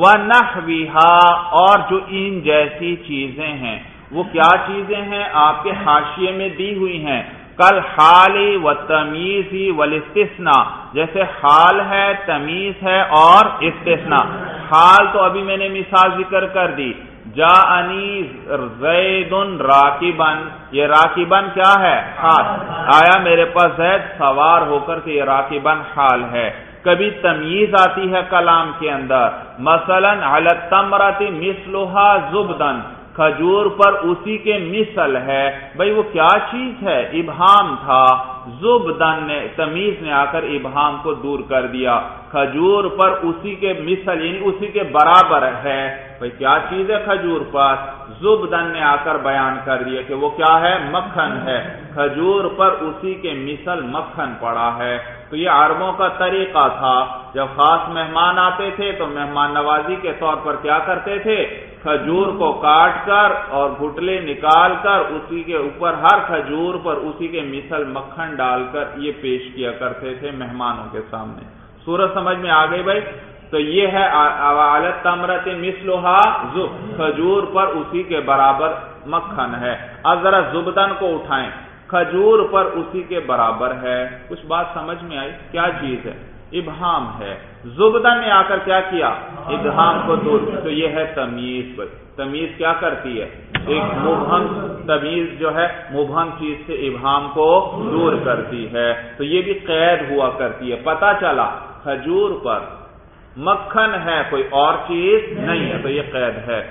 ونحوھا، اور جو ان جیسی چیزیں ہیں، وہ کیا چیزیں ہیں؟ آپ کے حاشیے میں دی ہوئی ہیں، کل حال و تمیز والاستثناء، جیسے حال ہے، تمیز ہے اور استثناء۔ حال تو ابھی میں نے مثال ذکر کر دی، جاءنی زید راکبا، یہ راکبا کیا ہے؟ حال، آیا میرے پاس زید سوار ہو کر کے، یہ راکبا حال ہے۔ کبھی تمیز آتی ہے کلام کے اندر، مثلا علی التمرۃ مثلھا زبدا، کھجور پر اسی کے مثل ہے. بھئی وہ کیا چیز ہے؟ ابہام تھا، زبدن نے تمیز نے آ کر ابہام کو دور کر دیا. کھجور پر اسی کے مثل یعنی اسی کے برابر ہے. بھئی کیا چیز ہے کھجور پر؟ زبدن نے آ کر بیان کر دیا کہ وہ کیا ہے؟ مکھن ہے. کھجور پر اسی کے مثل مکھن پڑا ہے. تو یہ عربوں کا طریقہ تھا، جب خاص مہمان آتے تھے تو مہمان نوازی کے طور پر کیا کرتے تھے؟ کھجور کو کاٹ کر اور گھٹلے نکال کر اسی کے اوپر ہر کھجور پر اسی کے مثل مکھن ڈال کر یہ پیش کیا کرتے تھے مہمانوں کے سامنے. سورج سمجھ میں آ گئی بھائی؟ تو یہ ہے عَلَى التَّمْرَةِ مِثْلُهَا زُبْدٌ، کھجور پر اسی کے برابر مکھن ہے. اب ذرا زبدن کو اٹھائیں، کھجور پر اسی کے برابر ہے. کچھ بات سمجھ میں آئی؟ کیا چیز ہے؟ ابہام ہے. زبدن نے آ کر کیا کیا؟ ابہام کو دور. تو یہ ہے تمیز. تمیز کیا کرتی ہے؟ ایک مبہم تمیز جو ہے مبہم چیز سے ابہام کو دور کرتی ہے. تو یہ بھی قید ہوا کرتی ہے. پتہ چلا کھجور پر مکھن ہے، کوئی اور چیز نہیں ہے، تو یہ قید ہے.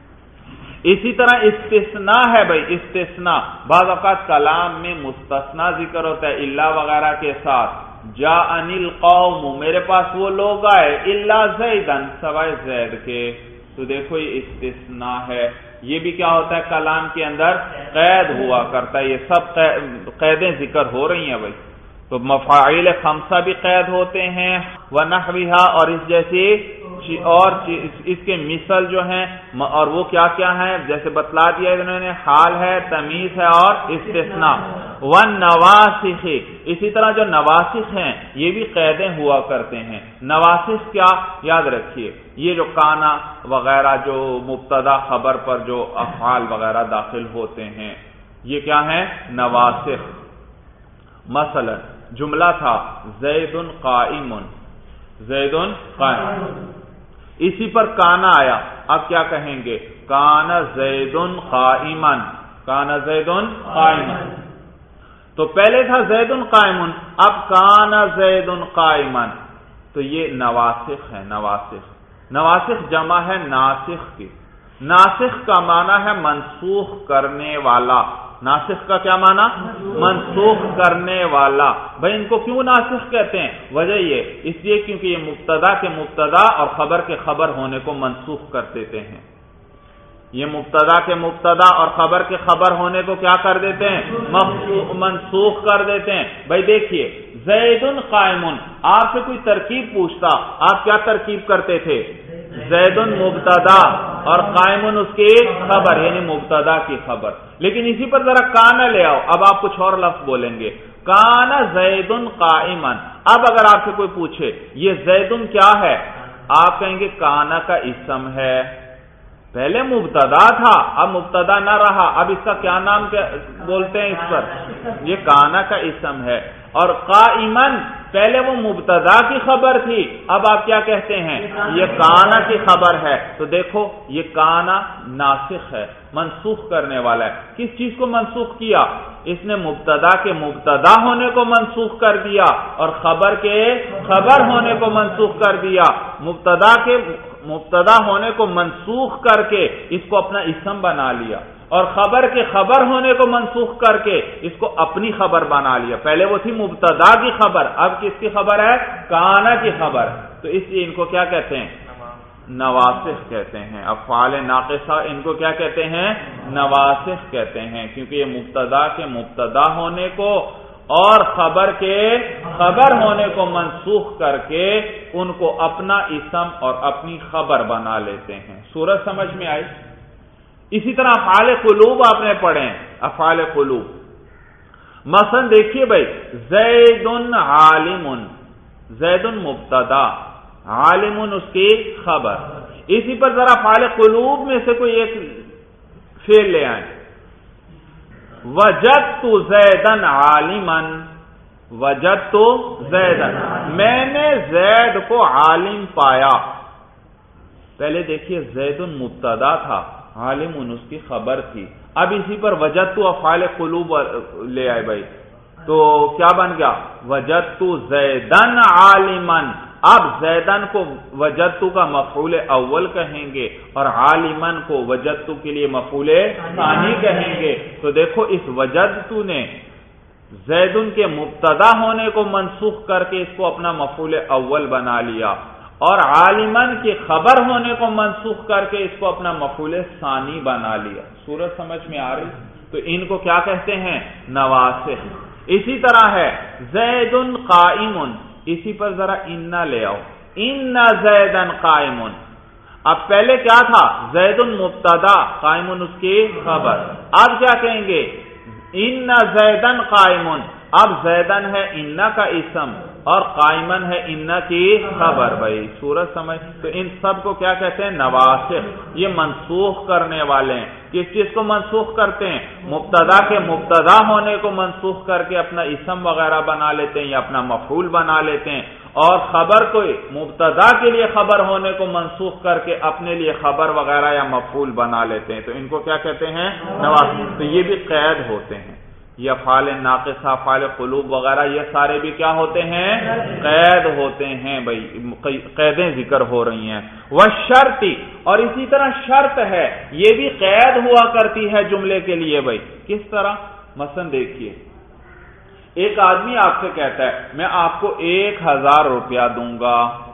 اسی طرح استثناء ہے بھائی. استثناء بعض اوقات کلام میں مستثنیٰ ذکر ہوتا ہے الا وغیرہ کے ساتھ. جاءنی القوم، میرے پاس وہ لوگ آئے، الا زیدن، سوائے زید کے. تو دیکھو یہ استثناء ہے. یہ بھی کیا ہوتا ہے؟ کلام کے اندر قید ہوا کرتا ہے. یہ سب قیدیں ذکر ہو رہی ہیں بھائی. تو مفاعیل خمسہ بھی قید ہوتے ہیں، ونحوہا، اور اس جیسی اور اس کے مثل جو ہیں، اور وہ کیا کیا ہیں جیسے بتلا دیا انہوں نے، حال ہے، تمیز ہے اور استثناء. والنواسخ، اسی طرح جو نواسخ ہیں یہ بھی قیدیں ہوا کرتے ہیں. نواسخ کیا؟ یاد رکھیے یہ جو کانا وغیرہ جو مبتدا خبر پر جو افعال وغیرہ داخل ہوتے ہیں یہ کیا ہیں؟ نواسخ. مثلا جملہ تھا زید قائم، زید قائم، اسی پر کانا آیا. اب کیا کہیں گے؟ کان زید قائما، کان زید قائما. تو پہلے تھا زید قائم، اب کان زید قائما. تو یہ نواسخ ہے. نواسخ نواسخ جمع ہے ناسخ کی. ناسخ کا معنی ہے منسوخ کرنے والا. ناسخ کا کیا معنی؟ منسوخ کرنے والا. بھائی ان کو کیوں ناسخ کہتے ہیں؟ وجہ یہ اس لیے کیونکہ یہ مبتدا کے مبتدا اور خبر کے خبر ہونے کو منسوخ کر دیتے ہیں. یہ مبتدا کے مبتدا اور خبر کے خبر ہونے کو کیا کر دیتے ہیں؟ منسوخ کر دیتے ہیں. بھائی دیکھیے زید قائم، آپ سے کوئی ترکیب پوچھتا، آپ کیا ترکیب کرتے تھے؟ زید مبتدا اور قائم اس کی خبر یعنی مبتدا کی خبر. لیکن اسی پر ذرا کانا لے آؤ، اب آپ کچھ اور لفظ بولیں گے، کانا زید قائما. اب اگر آپ سے کوئی پوچھے یہ زید کیا ہے، آپ کہیں گے کانا کا اسم ہے. پہلے مبتدا تھا، اب مبتدا نہ رہا، اب اس کا کیا نام بولتے ہیں؟ اس پر یہ کانا کا اسم ہے. اور قائمن پہلے وہ مبتدا کی خبر تھی، اب آپ کیا کہتے ہیں؟ یہ کانا کی خبر ہے. تو دیکھو یہ کانا ناسخ ہے، منسوخ کرنے والا ہے. کس چیز کو منسوخ کیا؟ اس نے مبتدا کے مبتدا ہونے کو منسوخ کر دیا اور خبر کے خبر ہونے کو منسوخ کر دیا. مبتدا کے مبتدا ہونے کو منسوخ کر کے اس کو اپنا اسم بنا لیا اور خبر کے خبر ہونے کو منسوخ کر کے اس کو اپنی خبر بنا لیا. پہلے وہ تھی مبتدا کی خبر، اب کس کی خبر ہے؟ کانا کی خبر. تو اس لیے ان کو کیا کہتے ہیں؟ نواسخ کہتے ہیں. افعال ناقصہ ان کو کیا کہتے ہیں؟ نواسخ کہتے ہیں، کیونکہ یہ مبتدا کے مبتدا ہونے کو اور خبر کے خبر ہونے کو منسوخ کر کے ان کو اپنا اسم اور اپنی خبر بنا لیتے ہیں. سورج سمجھ میں آئی؟ اسی طرح افعال قلوب آپ نے پڑھے ہیں. افعال قلوب مثلا دیکھیے بھائی زید عالم، زید مبتدا، عالم اس کی خبر. اسی پر ذرا افعال قلوب میں سے کوئی ایک فعل لے آئیں. وجدت زیدن عالما، وجدت زیدن، میں نے زید کو عالم پایا. پہلے دیکھیے زید مبتدا تھا، عالم اس کی خبر تھی. اب اسی پر وجدت افعال قلوب لے آئے بھائی، تو کیا بن گیا؟ وجدت زیدن عالما، اب زیدن کو وجدتو کا مفعول اول کہیں گے اور عالمن کو وجدتو کے لیے مفعول ثانی کہیں گے. تو دیکھو اس وجدتو نے زیدن کے مبتدا ہونے کو منسوخ کر کے اس کو اپنا مفعول اول بنا لیا اور عالمن کی خبر ہونے کو منسوخ کر کے اس کو اپنا مفعول ثانی بنا لیا. صورت سمجھ میں آ رہی؟ تو ان کو کیا کہتے ہیں؟ نواسخ. اسی طرح ہے زیدن قائم، اسی پر ذرا ان لے آؤ، ان زیدن قائم. اب پہلے کیا تھا؟ زیدن مبتدا، قائم اس کی خبر. اب کیا کہیں گے؟ ان زیدن قائم. اب زیدن ہے ان کا اسم اور قائمن ہے ان کی خبر. بھائی صورت سمجھ؟ تو ان سب کو کیا کہتے ہیں؟ نواسخ. یہ منسوخ کرنے والے ہیں. کس چیز کو منسوخ کرتے ہیں؟ مبتدا کے مبتدا ہونے کو منسوخ کر کے اپنا اسم وغیرہ بنا لیتے ہیں یا اپنا مفعول بنا لیتے ہیں، اور خبر کو مبتدا کے لیے خبر ہونے کو منسوخ کر کے اپنے لیے خبر وغیرہ یا مفعول بنا لیتے ہیں. تو ان کو کیا کہتے ہیں؟ نواسخ. تو یہ بھی قید ہوتے ہیں. یہ افعال ناقصہ، افعال قلوب وغیرہ یہ سارے بھی کیا ہوتے ہیں؟ قید ہوتے ہیں. بھائی قیدیں ذکر ہو رہی ہیں. والشرطی، اور اسی طرح شرط ہے، یہ بھی قید ہوا کرتی ہے جملے کے لیے. بھائی کس طرح؟ مثلا دیکھیے، ایک آدمی آپ سے کہتا ہے میں آپ کو ایک ہزار روپیہ دوں گا.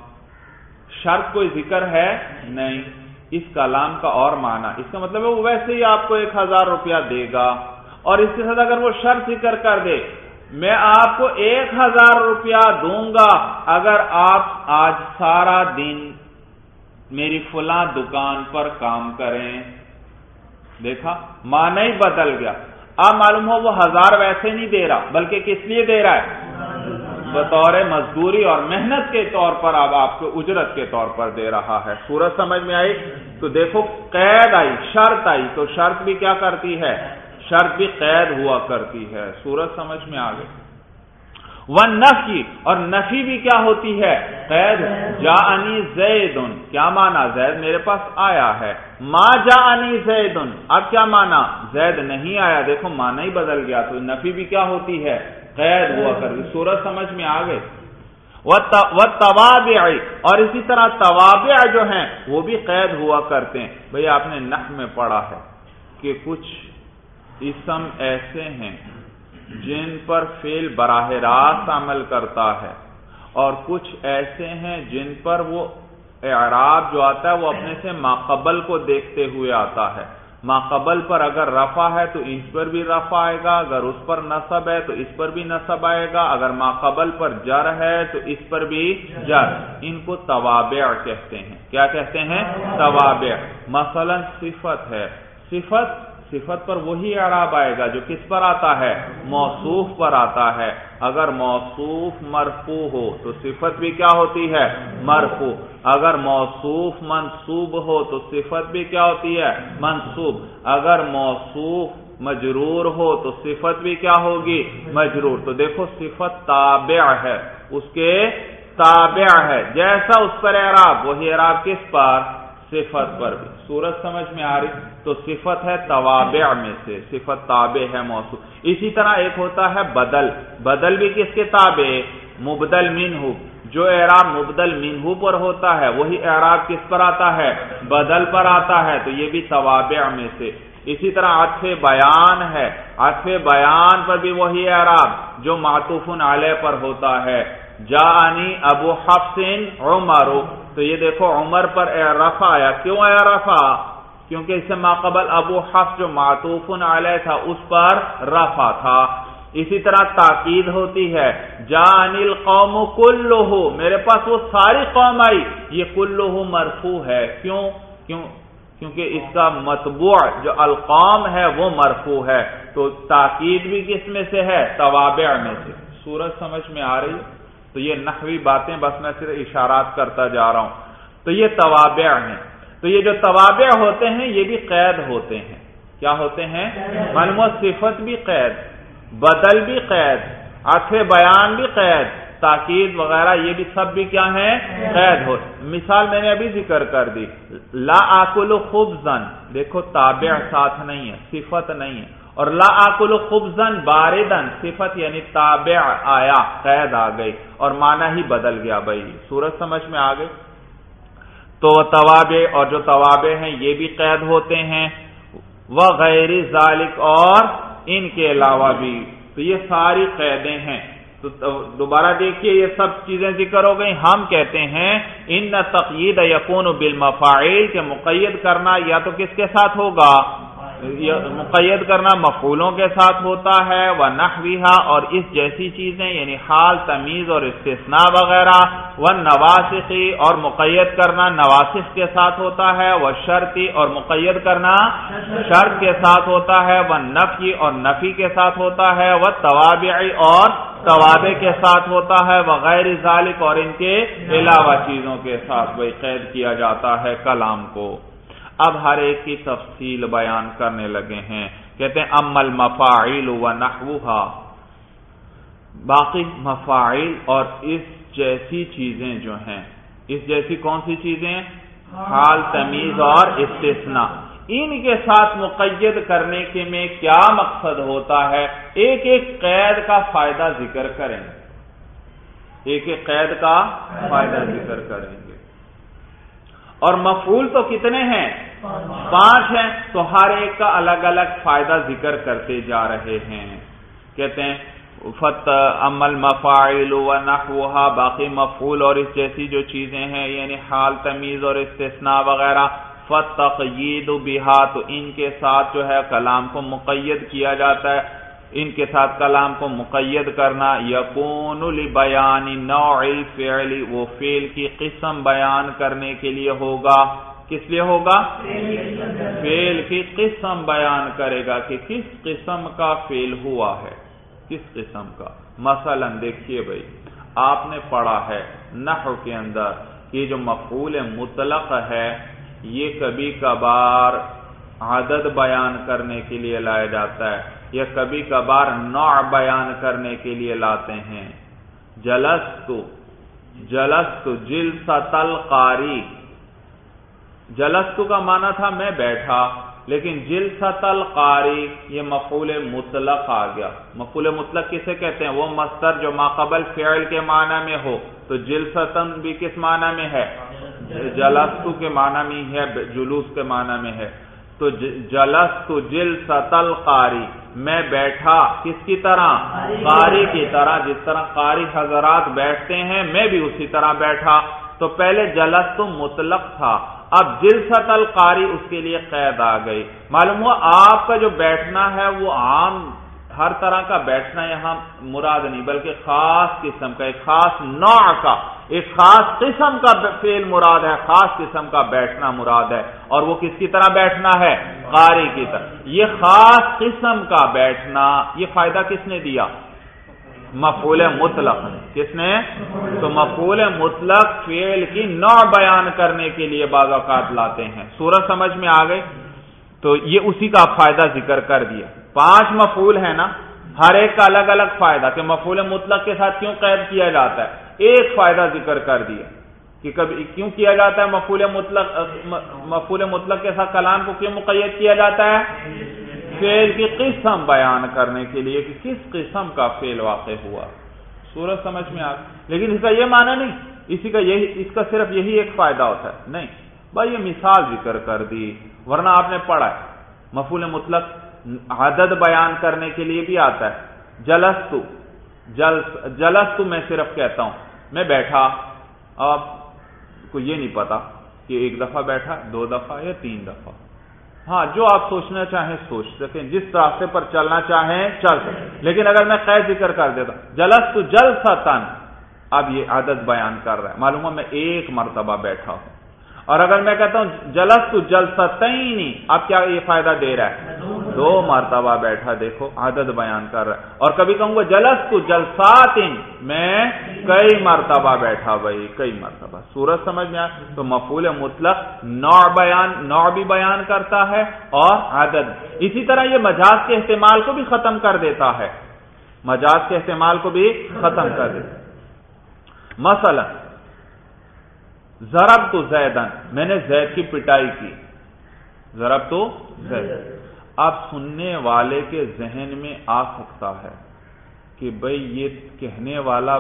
شرط کوئی ذکر ہے نہیں. اس کلام کا اور معنی، اس کا مطلب ہے وہ ویسے ہی آپ کو ایک ہزار روپیہ دے گا. اور اس کے ساتھ اگر وہ شرط ذکر کر دے میں آپ کو ایک ہزار روپیہ دوں گا اگر آپ آج سارا دن میری فلاں دکان پر کام کریں. دیکھا معنی ہی بدل گیا. اب معلوم ہو وہ ہزار ویسے نہیں دے رہا بلکہ کس لیے دے رہا ہے؟ بطور مزدوری اور محنت کے طور پر اب آپ کو اجرت کے طور پر دے رہا ہے. صورت سمجھ میں آئی؟ تو دیکھو قید آئی، شرط آئی. تو شرط بھی کیا کرتی ہے؟ شرط بھی قید ہوا کرتی ہے. صورت سمجھ میں آ گئی. والنفی، اور نفی بھی کیا ہوتی ہے؟ قید. جاءنی زیدن، کیا معنی؟ زید میرے پاس آیا ہے. ما جاءنی زیدن، اب کیا معنی؟ زید نہیں آیا. دیکھو معنی ہی بدل گیا. تو نفی بھی کیا ہوتی ہے؟ قید ہوا کرتی. صورت سمجھ میں آ گئی. والتوابع، اور اسی طرح توابع جو ہیں وہ بھی قید ہوا کرتے ہیں. بھئی آپ نے نحو میں پڑھا ہے کہ کچھ اسم ایسے ہیں جن پر فعل براہ راست عمل کرتا ہے اور کچھ ایسے ہیں جن پر وہ اعراب جو آتا ہے وہ اپنے سے ماقبل کو دیکھتے ہوئے آتا ہے. ماقبل پر اگر رفع ہے تو اس پر بھی رفع آئے گا، اگر اس پر نصب ہے تو اس پر بھی نصب آئے گا، اگر ماقبل پر جر ہے تو اس پر بھی جر. ان کو توابع کہتے ہیں. کیا کہتے ہیں؟ توابع. مثلا صفت ہے، صفت صفت پر وہی اعراب آئے گا جو کس پر آتا ہے؟ موصوف پر آتا ہے. اگر موصوف مرفوع ہو تو صفت بھی کیا ہوتی ہے؟ مرفوع. اگر موصوف منصوب ہو تو صفت بھی کیا ہوتی ہے؟ منصوب. اگر موصوف مجرور ہو تو صفت بھی کیا ہوگی؟ مجرور. تو دیکھو صفت تابع ہے، اس کے تابع ہے، جیسا اس پر اعراب وہی اعراب کس پر؟ صفت پر بھی. صورت سمجھ میں آ رہی؟ تو صفت ہے توابع میں سے، صفت تابع ہے موصوف. اسی طرح ایک ہوتا ہے بدل. بدل بھی کس کے تابع؟ مبدل منہ. جو اعراب مبدل منہ پر ہوتا ہے وہی اعراب کس پر آتا ہے؟ بدل پر آتا ہے. تو یہ بھی توابع میں سے. اسی طرح عطف بیان ہے. عطف بیان پر بھی وہی اعراب جو معطوف علیہ پر ہوتا ہے. جاءنی ابو حفص عمر. تو یہ دیکھو عمر پر رفع آیا. کیوں آیا رفع؟ کیونکہ اس سے ماقبل ابو حفص جو معطوف علیہ تھا اس پر رفع تھا. اسی طرح تاکید ہوتی ہے. جاءنی القوم کلہ، میرے پاس وہ ساری قوم آئی. یہ کلہ مرفوع ہے. کیوں؟ کیوں کیونکہ اس کا متبوع جو القوم ہے وہ مرفوع ہے. تو تاکید بھی کس میں سے ہے؟ توابع میں سے. صورت سمجھ میں آ رہی؟ تو یہ نحوی باتیں بس میں صرف اشارات کرتا جا رہا ہوں. تو یہ توابع ہیں. تو یہ جو توابع ہوتے ہیں یہ بھی قید ہوتے ہیں. کیا ہوتے ہیں؟ معلوم صفت بھی قید، بدل بھی قید، عطف بیان بھی قید، تاکید وغیرہ یہ بھی سب بھی کیا ہیں؟ قید ہو. مثال میں نے ابھی ذکر کر دی. لا آکل خبزا، دیکھو تابع ساتھ نہیں ہے، صفت نہیں ہے، اور لا آکل خبزن باردن صفت یعنی تابع آیا، قید آ گئی اور معنی ہی بدل گیا بھائی. سورج سمجھ میں آ گئی؟ تو توابع اور جو توابع ہیں یہ بھی قید ہوتے ہیں، وغیر ذالک اور ان کے علاوہ بھی. تو یہ ساری قیدیں ہیں. تو دوبارہ دیکھیے یہ سب چیزیں ذکر ہو گئی. ہم کہتے ہیں ان تقیید یکون بالمفاعیل کے مقید کرنا یا تو کس کے ساتھ ہوگا؟ مقید کرنا مفعولوں کے ساتھ ہوتا ہے، ونحوہا اور اس جیسی چیزیں یعنی حال، تمیز اور استثناء وغیرہ، والنواسخ اور مقید کرنا نواسخ کے ساتھ ہوتا ہے، والشرطی اور مقید کرنا شرط کے ساتھ ہوتا ہے، والنفی اور نفی کے ساتھ ہوتا ہے، والتوابع اور توابع کے ساتھ ہوتا ہے، وغیر ذالک اور ان کے علاوہ چیزوں کے ساتھ بھائی قید کیا جاتا ہے کلام کو. اب ہر ایک کی تفصیل بیان کرنے لگے ہیں. کہتے ہیں اما المفاعیل ونحوها، باقی مفاعیل اور اس جیسی چیزیں جو ہیں، اس جیسی کون سی چیزیں؟ حال، تمیز اور استثناء. ان کے ساتھ مقید کرنے کے میں کیا مقصد ہوتا ہے؟ ایک ایک قید کا فائدہ ذکر کریں گے، ایک ایک قید کا فائدہ ذکر کریں گے. اور مفعول تو کتنے ہیں؟ پانچ ہیں. تو ہر ایک کا الگ الگ فائدہ ذکر کرتے جا رہے ہیں. کہتے ہیں فت اما المفاعیل ونحوها، باقی مفعول اور اس جیسی جو چیزیں ہیں یعنی حال، تمیز اور استثناء وغیرہ، فالتقیید بہا تو ان کے ساتھ جو ہے کلام کو مقید کیا جاتا ہے. ان کے ساتھ کلام کو مقید کرنا یکون لبیان نوع الفعل، وہ فعل کی قسم بیان کرنے کے لیے ہوگا. کس لیے ہوگا؟ فعل کی قسم بیان کرے گا کہ کس قسم کا فعل ہوا ہے، کس قسم کا. مثلا دیکھیے بھائی، آپ نے پڑھا ہے نحو کے اندر کہ جو مفعول مطلق ہے یہ کبھی کبھار عدد بیان کرنے کے لیے لایا جاتا ہے یا کبھی کبھار نوع بیان کرنے کے لیے لاتے ہیں. جلست جلست جلسۃ القاری، جلست کا معنی تھا میں بیٹھا، لیکن جلسۃ القاری یہ مفعول مطلق آ گیا. مفعول مطلق کسے کہتے ہیں؟ وہ مصدر جو ماقبل فعل کے معنی میں ہو. تو جلستن بھی کس معنی میں ہے؟ جلست کے معنی میں ہے، جلوس کے معنی میں ہے. تو جلست جلسۃ القاری، میں بیٹھا کس کی طرح؟ قاری کی طرح. جس طرح قاری حضرات بیٹھتے ہیں میں بھی اسی طرح بیٹھا. تو پہلے جلست مطلق تھا، اب جلسۃ القاری اس کے لیے قید آ گئی. معلوم ہوا آپ کا جو بیٹھنا ہے وہ عام ہر طرح کا بیٹھنا یہاں مراد نہیں، بلکہ خاص قسم کا، ایک خاص نوع کا، ایک خاص قسم کا فعل مراد ہے، خاص قسم کا بیٹھنا مراد ہے. اور وہ کس کی طرح بیٹھنا ہے؟ قاری کی طرح. یہ خاص قسم کا بیٹھنا یہ فائدہ کس نے دیا؟ مفعول مطلق نے. کس نے؟ تو مفعول مطلق فعل کی نوع بیان کرنے کے لیے بعض اوقات لاتے ہیں. سورج سمجھ میں آ گئی؟ تو یہ اسی کا فائدہ ذکر کر دیا. پانچ مفعول ہے نا، ہر ایک کا الگ الگ فائدہ کہ مفعول مطلق کے ساتھ کیوں قید کیا جاتا ہے. ایک فائدہ ذکر کر دیا کہ کبھی کیوں کیا جاتا ہے مفعول مطلق، مفعول مطلق کے ساتھ کلام کو کیوں مقید کیا جاتا ہے؟ فعل کی قسم بیان کرنے کے لیے کہ کس قسم کا فعل واقع ہوا. سورج سمجھ میں آ. لیکن اس کا یہ معنی نہیں اسی کا یہی اس کا صرف یہی ایک فائدہ ہوتا ہے، نہیں بھائی یہ مثال ذکر کر دی. ورنہ آپ نے پڑھا ہے مفعول مطلق عدد بیان کرنے کے لیے بھی آتا ہے. جلستو جلس جلستو میں صرف کہتا ہوں میں بیٹھا. آپ کو یہ نہیں پتا کہ ایک دفعہ بیٹھا، دو دفعہ یا تین دفعہ. ہاں جو آپ سوچنا چاہیں سوچ سکیں، جس راستے پر چلنا چاہیں چل سکیں. لیکن اگر میں قید ذکر کر دیتا جلستو جلستن، اب یہ عدد بیان کر رہا ہے، معلوم ہے میں ایک مرتبہ بیٹھا ہوں. اور اگر میں کہتا ہوں جلستو جلستین، اب کیا یہ فائدہ دے رہا ہے؟ دو مرتبہ بیٹھا. دیکھو عدد بیان کر رہا ہے. اور کبھی کہوں گا جلستو جلسات، میں کئی مرتبہ بیٹھا بھائی، کئی مرتبہ. سورج سمجھ میں آیا؟ تو مفعول مطلق نوع بیان نوع بھی بیان کرتا ہے اور عدد. اسی طرح یہ مجاز کے احتمال کو بھی ختم کر دیتا ہے، مجاز کے احتمال کو بھی ختم کر دیتا ہے. مثلا ضربت زیدن، میں نے زید کی پٹائی کی. ضربت زید. اب سننے والے کے ذہن میں آ سکتا ہے کہ بھئی یہ کہنے والا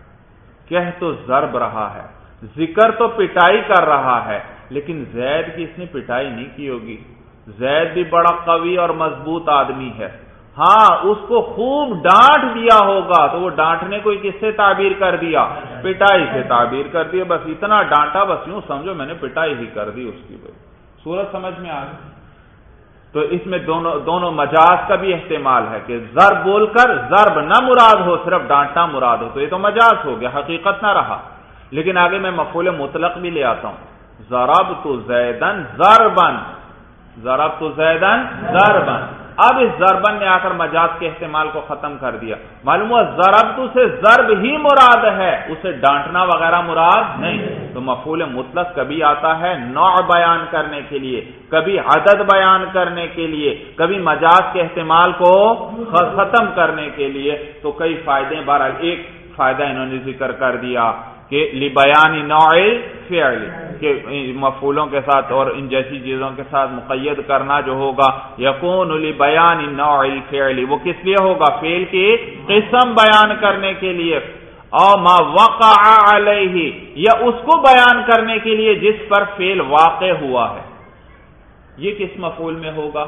کہہ تو ضرب رہا ہے، ذکر تو پٹائی کر رہا ہے، لیکن زید کی اس نے پٹائی نہیں کی ہوگی، زید بھی بڑا قوی اور مضبوط آدمی ہے، ہاں اس کو خوب ڈانٹ دیا ہوگا تو وہ ڈانٹنے کو کس سے تعبیر کر دیا؟ پٹائی سے تعبیر کر دیا، بس اتنا ڈانٹا، بس یوں سمجھو میں نے پٹائی ہی کر دی اس کی۔ بھائی صورت سمجھ میں آ گئی؟ تو اس میں دونوں دونوں مجاز کا بھی احتمال ہے کہ ضرب بول کر ضرب نہ مراد ہو، صرف ڈانٹنا مراد ہو، تو یہ تو مجاز ہو گیا، حقیقت نہ رہا۔ لیکن آگے میں مفعول مطلق بھی لے آتا ہوں، ضربت زیدن ضربن، ضربت زیدن ضربن، اب اس ضربن نے آ کر مجاز کے احتمال کو ختم کر دیا، معلوم ہوا ضربت سے ضرب ہی مراد ہے، اسے ڈانٹنا وغیرہ مراد نہیں۔ تو مفعول مطلق کبھی آتا ہے نوع بیان کرنے کے لیے، کبھی عدد بیان کرنے کے لیے، کبھی مجاز کے احتمال کو ختم کرنے کے لیے۔ تو کئی فائدے، بہرحال ایک فائدہ انہوں نے ذکر کر دیا کہ لبیان نوع فعل، کہ مفعولوں کے ساتھ اور ان جیسی چیزوں کے ساتھ مقید کرنا جو ہوگا، یکون لبیان نوع الفعل، وہ کس لیے ہوگا؟ فعل کی قسم بیان کرنے کے لیے، او ما وقع علیہ، یا اس کو بیان کرنے کے لیے جس پر فعل واقع ہوا ہے۔ یہ کس مفعول میں ہوگا؟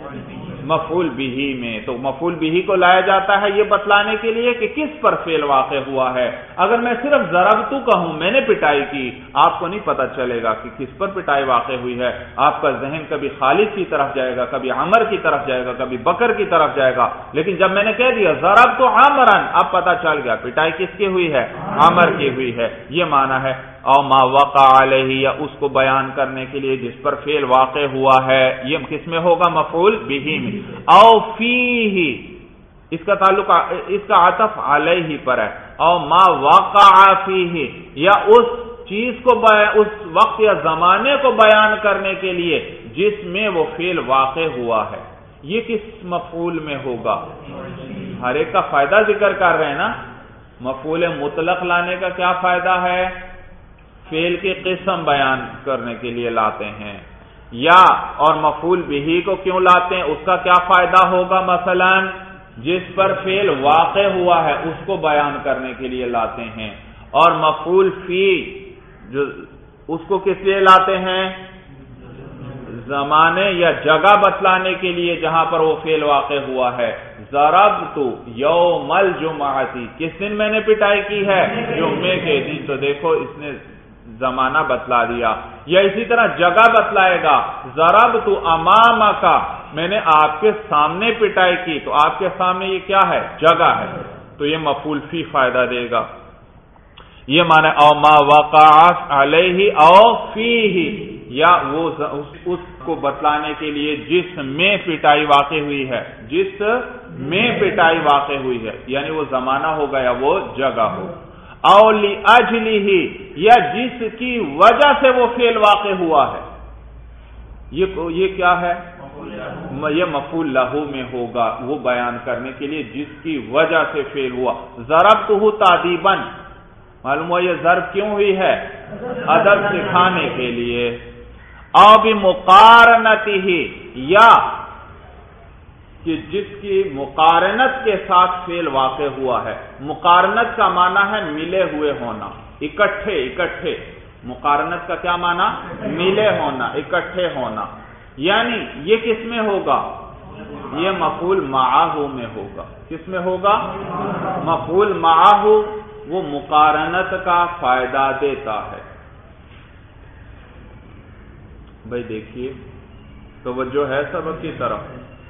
مفعول بہ میں۔ تو مفعول بہ کو لایا جاتا ہے یہ بتلانے کے لیے کہ کس پر فعل واقع ہوا ہے۔ اگر میں صرف ضربت کہوں، میں نے پٹائی کی، آپ کو نہیں پتہ چلے گا کہ کس پر پٹائی واقع ہوئی ہے، آپ کا ذہن کبھی خالد کی طرف جائے گا، کبھی عمر کی طرف جائے گا، کبھی بکر کی طرف جائے گا۔ لیکن جب میں نے کہہ دیا ضربت عمرا، اب پتہ چل گیا پٹائی کس کی ہوئی ہے؟ عمر کی ہوئی ہے۔ یہ معنی ہے او ما وقع علیہ، یا اس کو بیان کرنے کے لیے جس پر فعل واقع ہوا ہے، یہ کس میں ہوگا؟ مفعول بہ میں۔ او فیہ، اس کا تعلق، اس کا عطف علیہ پر ہے، او ما وقع فیہ، یا اس چیز کو اس وقت یا زمانے کو بیان کرنے کے لیے جس میں وہ فعل واقع ہوا ہے۔ یہ کس مفعول میں ہوگا؟ ہر ایک کا فائدہ ذکر کر رہے ہیں نا۔ مفعول مطلق لانے کا کیا فائدہ ہے؟ فعل کی قسم بیان کرنے کے لیے لاتے ہیں، یا اور مفعول بہ کو کیوں لاتے ہیں، اس کا کیا فائدہ ہوگا؟ مثلا جس پر فعل واقع ہوا ہے اس کو بیان کرنے کے لیے لاتے ہیں، اور مفعول فی جو اس کو کس لیے لاتے ہیں؟ زمانے یا جگہ بتلانے کے لیے جہاں پر وہ فعل واقع ہوا ہے۔ ضربت یوم الجمعہ، کس دن میں نے پٹائی کی ہے؟ جمعے کے دن۔ تو دیکھو اس نے زمانہ بتلا دیا، یا اسی طرح جگہ بتلائے گا، ضربت امامک، میں نے آپ کے سامنے پٹائی کی، تو آپ کے سامنے یہ کیا ہے؟ جگہ ہے، تو یہ مفعول فی فائدہ دے گا۔ یہ معنی او ما وقع علیہ او فیہ، یا وہ اس کو بتلانے کے لیے جس میں پٹائی واقع ہوئی ہے، جس میں پٹائی واقع ہوئی ہے، یعنی وہ زمانہ ہوگا یا وہ جگہ ہو۔ او لاجلہ، یا جس کی وجہ سے وہ فعل واقع ہوا ہے، یہ یہ کیا ہے؟ یہ مفعول لہ میں ہوگا، وہ بیان کرنے کے لیے جس کی وجہ سے فعل ہوا۔ ضربتہ تادیبا، معلوم ہوا یہ ضرب کیوں ہوئی ہے؟ ادب سکھانے کے لیے۔ او بمقارنتہ، یا کہ جس کی مقارنت کے ساتھ فعل واقع ہوا ہے۔ مقارنت کا معنی ہے ملے ہوئے ہونا، اکٹھے اکٹھے۔ مقارنت کا کیا معنی؟ ملے ہونا، اکٹھے ہونا۔ یعنی یہ کس میں ہوگا؟ یہ مفعول معہ میں ہوگا۔ کس میں ہوگا؟ مفعول معہ، وہ مقارنت کا فائدہ دیتا ہے۔ بھائی دیکھیے، توجہ ہے سبق کی طرف۔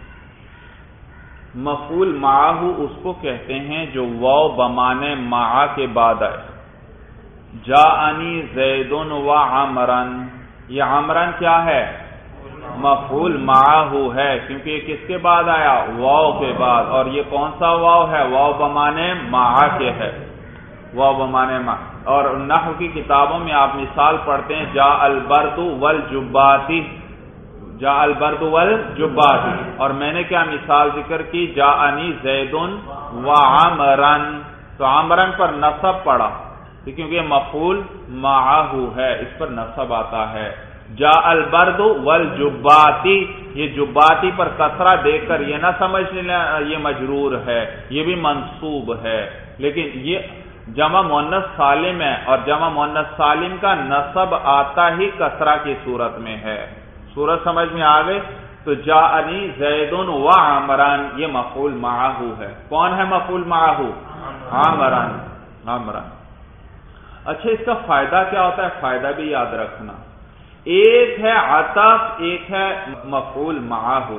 مفعول معہ اس کو کہتے ہیں جو واو بمانے مع کے بعد آئے۔ جاءنی زید و عمرن، یہ عمرن کیا ہے؟ مفعول معہ ہے، کیونکہ یہ کس کے بعد آیا؟ واو کے بعد۔ اور یہ کون سا واو ہے؟ واو بمانے مع کے ہے، واو بمانے مع۔ اور نحو کی کتابوں میں آپ مثال پڑھتے ہیں جاء البرد والجبات، جاء البرد والجبات، اور میں نے کیا مثال ذکر کی؟ جاءنی زید و عمرن، تو عمرن پر نصب پڑا کیونکہ یہ مفعول معہ ہے، اس پر نصب آتا ہے۔ جاء البرد والجباتی، یہ جباتی پر کسرہ دیکھ کر یہ نہ سمجھ لینا یہ مجرور ہے، یہ بھی منصوب ہے، لیکن یہ جمع مؤنث سالم ہے اور جمع مؤنث سالم کا نصب آتا ہی کسرہ کی صورت میں ہے۔ صورت سمجھ میں آ گئی؟ تو جاءنی زید و عمران یہ مفعول معہ ہے۔ کون ہے مفعول معہ؟ عمران، عمران۔ اچھا، اس کا فائدہ کیا ہوتا ہے؟ فائدہ بھی یاد رکھنا، ایک ہے عطف، ایک ہے مفعول معہ۔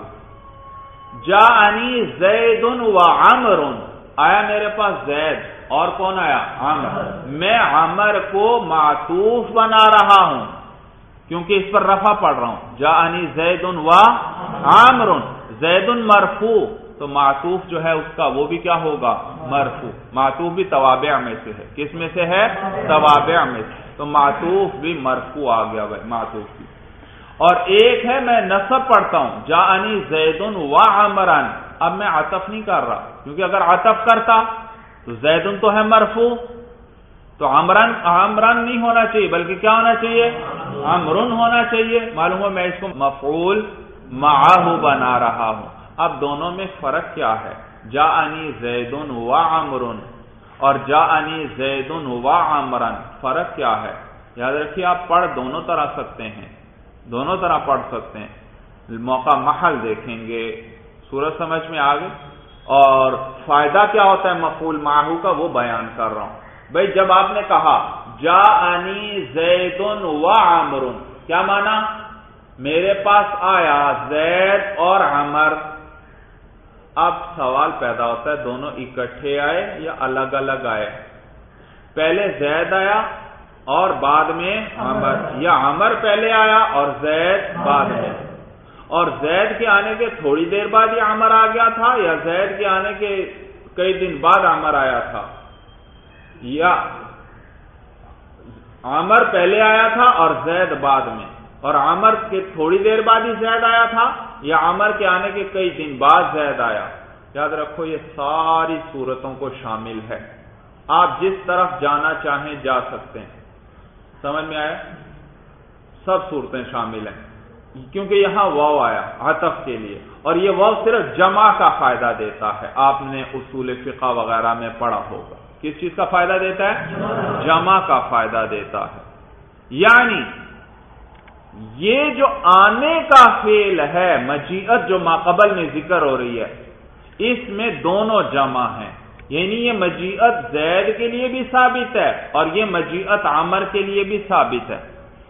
جاءنی زید و عمر، آیا میرے پاس زید اور کون آیا؟ عمر۔ میں عمر کو معطوف بنا رہا ہوں کیونکہ اس پر رفع پڑھ رہا ہوں۔ جاءنی زید و عمر، زید مرفوع، تو معطوف جو ہے اس کا وہ بھی کیا ہوگا؟ مرفوع۔ معطوف بھی توابع میں سے ہے، کس میں سے ہے؟ توابع میں سے، تو معطوف بھی مرفوع آ گیا بھائی، معطوف بھی۔ اور ایک ہے میں نصب پڑھتا ہوں، جاءنی زید و عمران، اب میں عطف نہیں کر رہا کیونکہ اگر عطف کرتا تو زید تو ہے مرفوع، تو عمران عمران نہیں ہونا چاہیے بلکہ کیا ہونا چاہیے؟ عمرن ہونا چاہیے۔ معلوم ہو میں اس کو مفعول معہ بنا رہا ہوں۔ اب دونوں میں فرق کیا ہے؟ جاءنی زید و عمرن اور جاءنی زید و عمران، فرق کیا ہے؟ یاد رکھیے، آپ پڑھ دونوں طرح سکتے ہیں، دونوں طرح پڑھ سکتے ہیں، موقع محل دیکھیں گے، صورت سمجھ میں آ گئی۔ اور فائدہ کیا ہوتا ہے مفعول معہ کا وہ بیان کر رہا ہوں۔ بھئی جب آپ نے کہا جاءنی زید و عمر، کیا مانا؟ میرے پاس آیا زید اور عمر۔ اب سوال پیدا ہوتا ہے دونوں اکٹھے آئے یا الگ الگ آئے؟ پہلے زید آیا اور بعد میں عمر، یا عمر پہلے آیا اور زید بعد میں؟ اور زید کے آنے کے تھوڑی دیر بعد یہ عمر آ گیا تھا، یا زید کے آنے کے کئی دن بعد عمر آیا تھا؟ یا عمر پہلے آیا تھا اور زید بعد میں، اور عمر کے تھوڑی دیر بعد ہی زید آیا تھا، یا عمر کے آنے کے کئی دن بعد زید آیا؟ یاد رکھو یہ ساری صورتوں کو شامل ہے، آپ جس طرف جانا چاہیں جا سکتے ہیں۔ سمجھ میں آیا؟ سب صورتیں شامل ہیں کیونکہ یہاں واو آیا عطف کے لیے، اور یہ واو صرف جمع کا فائدہ دیتا ہے۔ آپ نے اصول فقہ وغیرہ میں پڑھا ہوگا، کس چیز کا فائدہ دیتا ہے؟ جمع کا فائدہ دیتا ہے۔ یعنی یہ جو آنے کا فعل ہے مجیعت جو ماقبل میں ذکر ہو رہی ہے، اس میں دونوں جمع ہیں، یعنی یہ مجیعت زید کے لیے بھی ثابت ہے اور یہ مجیعت عمر کے لیے بھی ثابت ہے،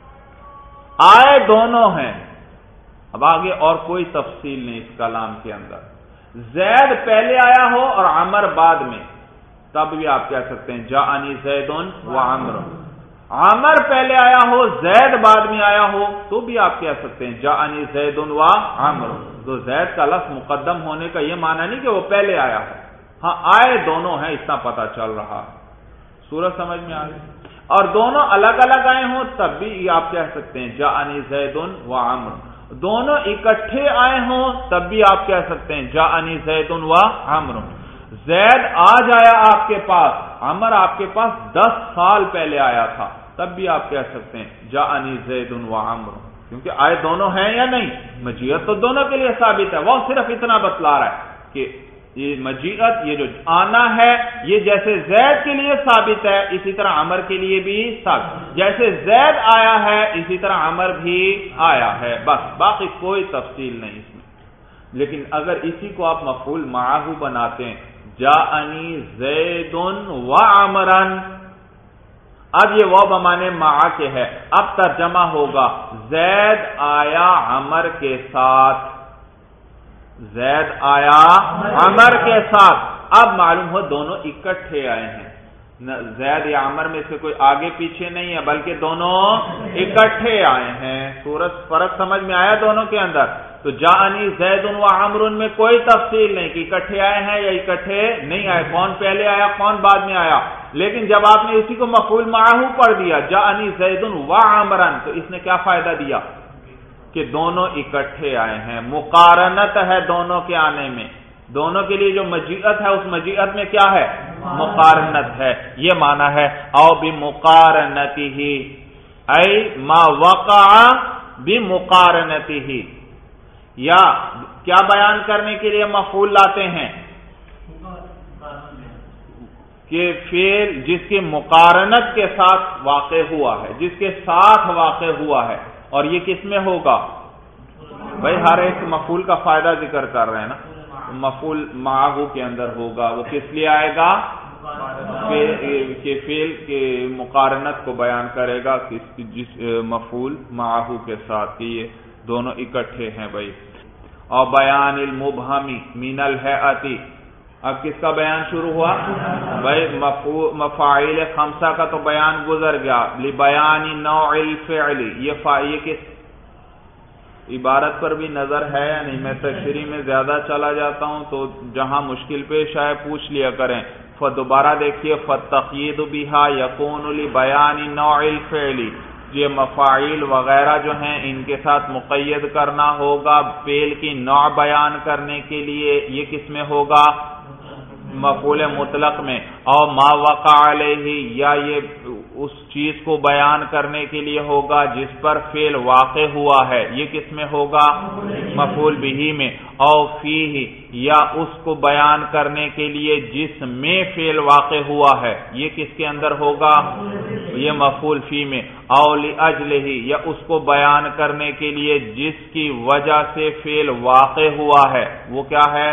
آئے دونوں ہیں۔ اب آگے اور کوئی تفصیل نہیں اس کلام کے اندر، زید پہلے آیا ہو اور عمر بعد میں، تب بھی آپ کہہ سکتے ہیں جاءنی زید و عمر۔ عمر پہلے آیا ہو زید بعد میں آیا ہو تو بھی آپ کہہ سکتے ہیں جاءنی زید و عمر۔ تو زید کا لفظ مقدم ہونے کا یہ معنی نہیں کہ وہ پہلے آیا ہے، ہاں آئے دونوں ہیں اتنا پتہ چل رہا، سورج سمجھ میں آ گئی۔ اور دونوں الگ الگ آئے ہوں تب بھی آپ کہہ سکتے ہیں جاءنی زید و عمر، دونوں اکٹھے آئے ہوں تب بھی آپ کہہ سکتے ہیں جاءنی زید و عمر۔ زید آج آیا آپ کے پاس، عمر آپ کے پاس دس سال پہلے آیا تھا، تب بھی آپ کہہ سکتے ہیں جاءنی زید و عمر، کیونکہ آئے دونوں ہیں یا نہیں؟ مجیعت تو دونوں کے لیے ثابت ہے، وہ صرف اتنا بتلا رہا ہے کہ یہ مجیعت، یہ جو آنا ہے، یہ جیسے زید کے لیے ثابت ہے اسی طرح عمر کے لیے بھی ثابت، جیسے زید آیا ہے اسی طرح عمر بھی آیا ہے، بس باقی کوئی تفصیل نہیں اس میں۔ لیکن اگر اسی کو آپ مفعول معہ بناتے ہیں جاءنی زید و عمران، اب یہ وہ بمانے معہ کے ہے، اب ترجمہ ہوگا زید آیا عمر کے ساتھ، زید آیا عمر کے ساتھ۔ اب معلوم ہو دونوں اکٹھے آئے ہیں، زید یا عمر میں سے کوئی آگے پیچھے نہیں ہے بلکہ دونوں اکٹھے آئے ہیں۔ سورج فرق سمجھ میں آیا دونوں کے اندر؟ تو جاءنی زید و عمر میں کوئی تفصیل نہیں کہ اکٹھے آئے ہیں یا اکٹھے نہیں آئے، کون پہلے آیا کون بعد میں آیا۔ لیکن جب آپ نے اسی کو مفعول معہ پڑھ دیا جاءنی زید و عمران، تو اس نے کیا فائدہ دیا کہ دونوں اکٹھے آئے ہیں، مقارنت ہے دونوں کے آنے میں، دونوں کے لیے جو مجیعت ہے اس مجیعت میں کیا ہے؟ مقارنت ہے، یہ معنی ہے او بمقارنتہ ای ما وقع بمقارنته، یا کیا بیان کرنے کے لیے مفعول لاتے ہیں کہ فعل جس کی مقارنت کے ساتھ واقع ہوا ہے، جس کے ساتھ واقع ہوا ہے، اور یہ کس میں ہوگا؟ بھائی ہر ایک مفعول کا فائدہ ذکر کر رہے ہیں نا، مفعول معہ کے اندر ہوگا، وہ کس لیے آئے گا کہ فعل کے مقارنت کو بیان کرے گا جس مفعول معہ کے ساتھ، کہ یہ دونوں اکٹھے ہیں بھائی۔ اور بیان المبہمی من الہیئتی، اب کس کا بیان شروع ہوا؟ بھائی مفاعیل خمسہ کا تو بیان گزر گیا، لبیان نوع الفعل، یہ یہ کس عبارت پر بھی نظر ہے یا نہیں؟ میں تشریح میں زیادہ چلا جاتا ہوں تو جہاں مشکل پیش آئے پوچھ لیا کریں۔ دوبارہ دیکھیے، فالتقیید بہا یکون لبیان نوع الفعل، یہ مفاعیل وغیرہ جو ہیں ان کے ساتھ مقید کرنا ہوگا فعل کی نوع بیان کرنے کے لیے، یہ کس میں ہوگا؟ مفعول مطلق میں۔ اور ما وقع علیہ، یا یہ اس چیز کو بیان کرنے کے لیے ہوگا جس پر فعل واقع ہوا ہے، یہ کس میں ہوگا؟ مفعول بہ میں۔ اور فیہ، یا اس کو بیان کرنے کے لیے جس میں فعل واقع ہوا ہے، یہ کس کے اندر ہوگا؟ یہ مفعول فی میں۔ اور لاجلہ، یا اس کو بیان کرنے کے لیے جس کی وجہ سے فعل واقع ہوا ہے، وہ کیا ہے؟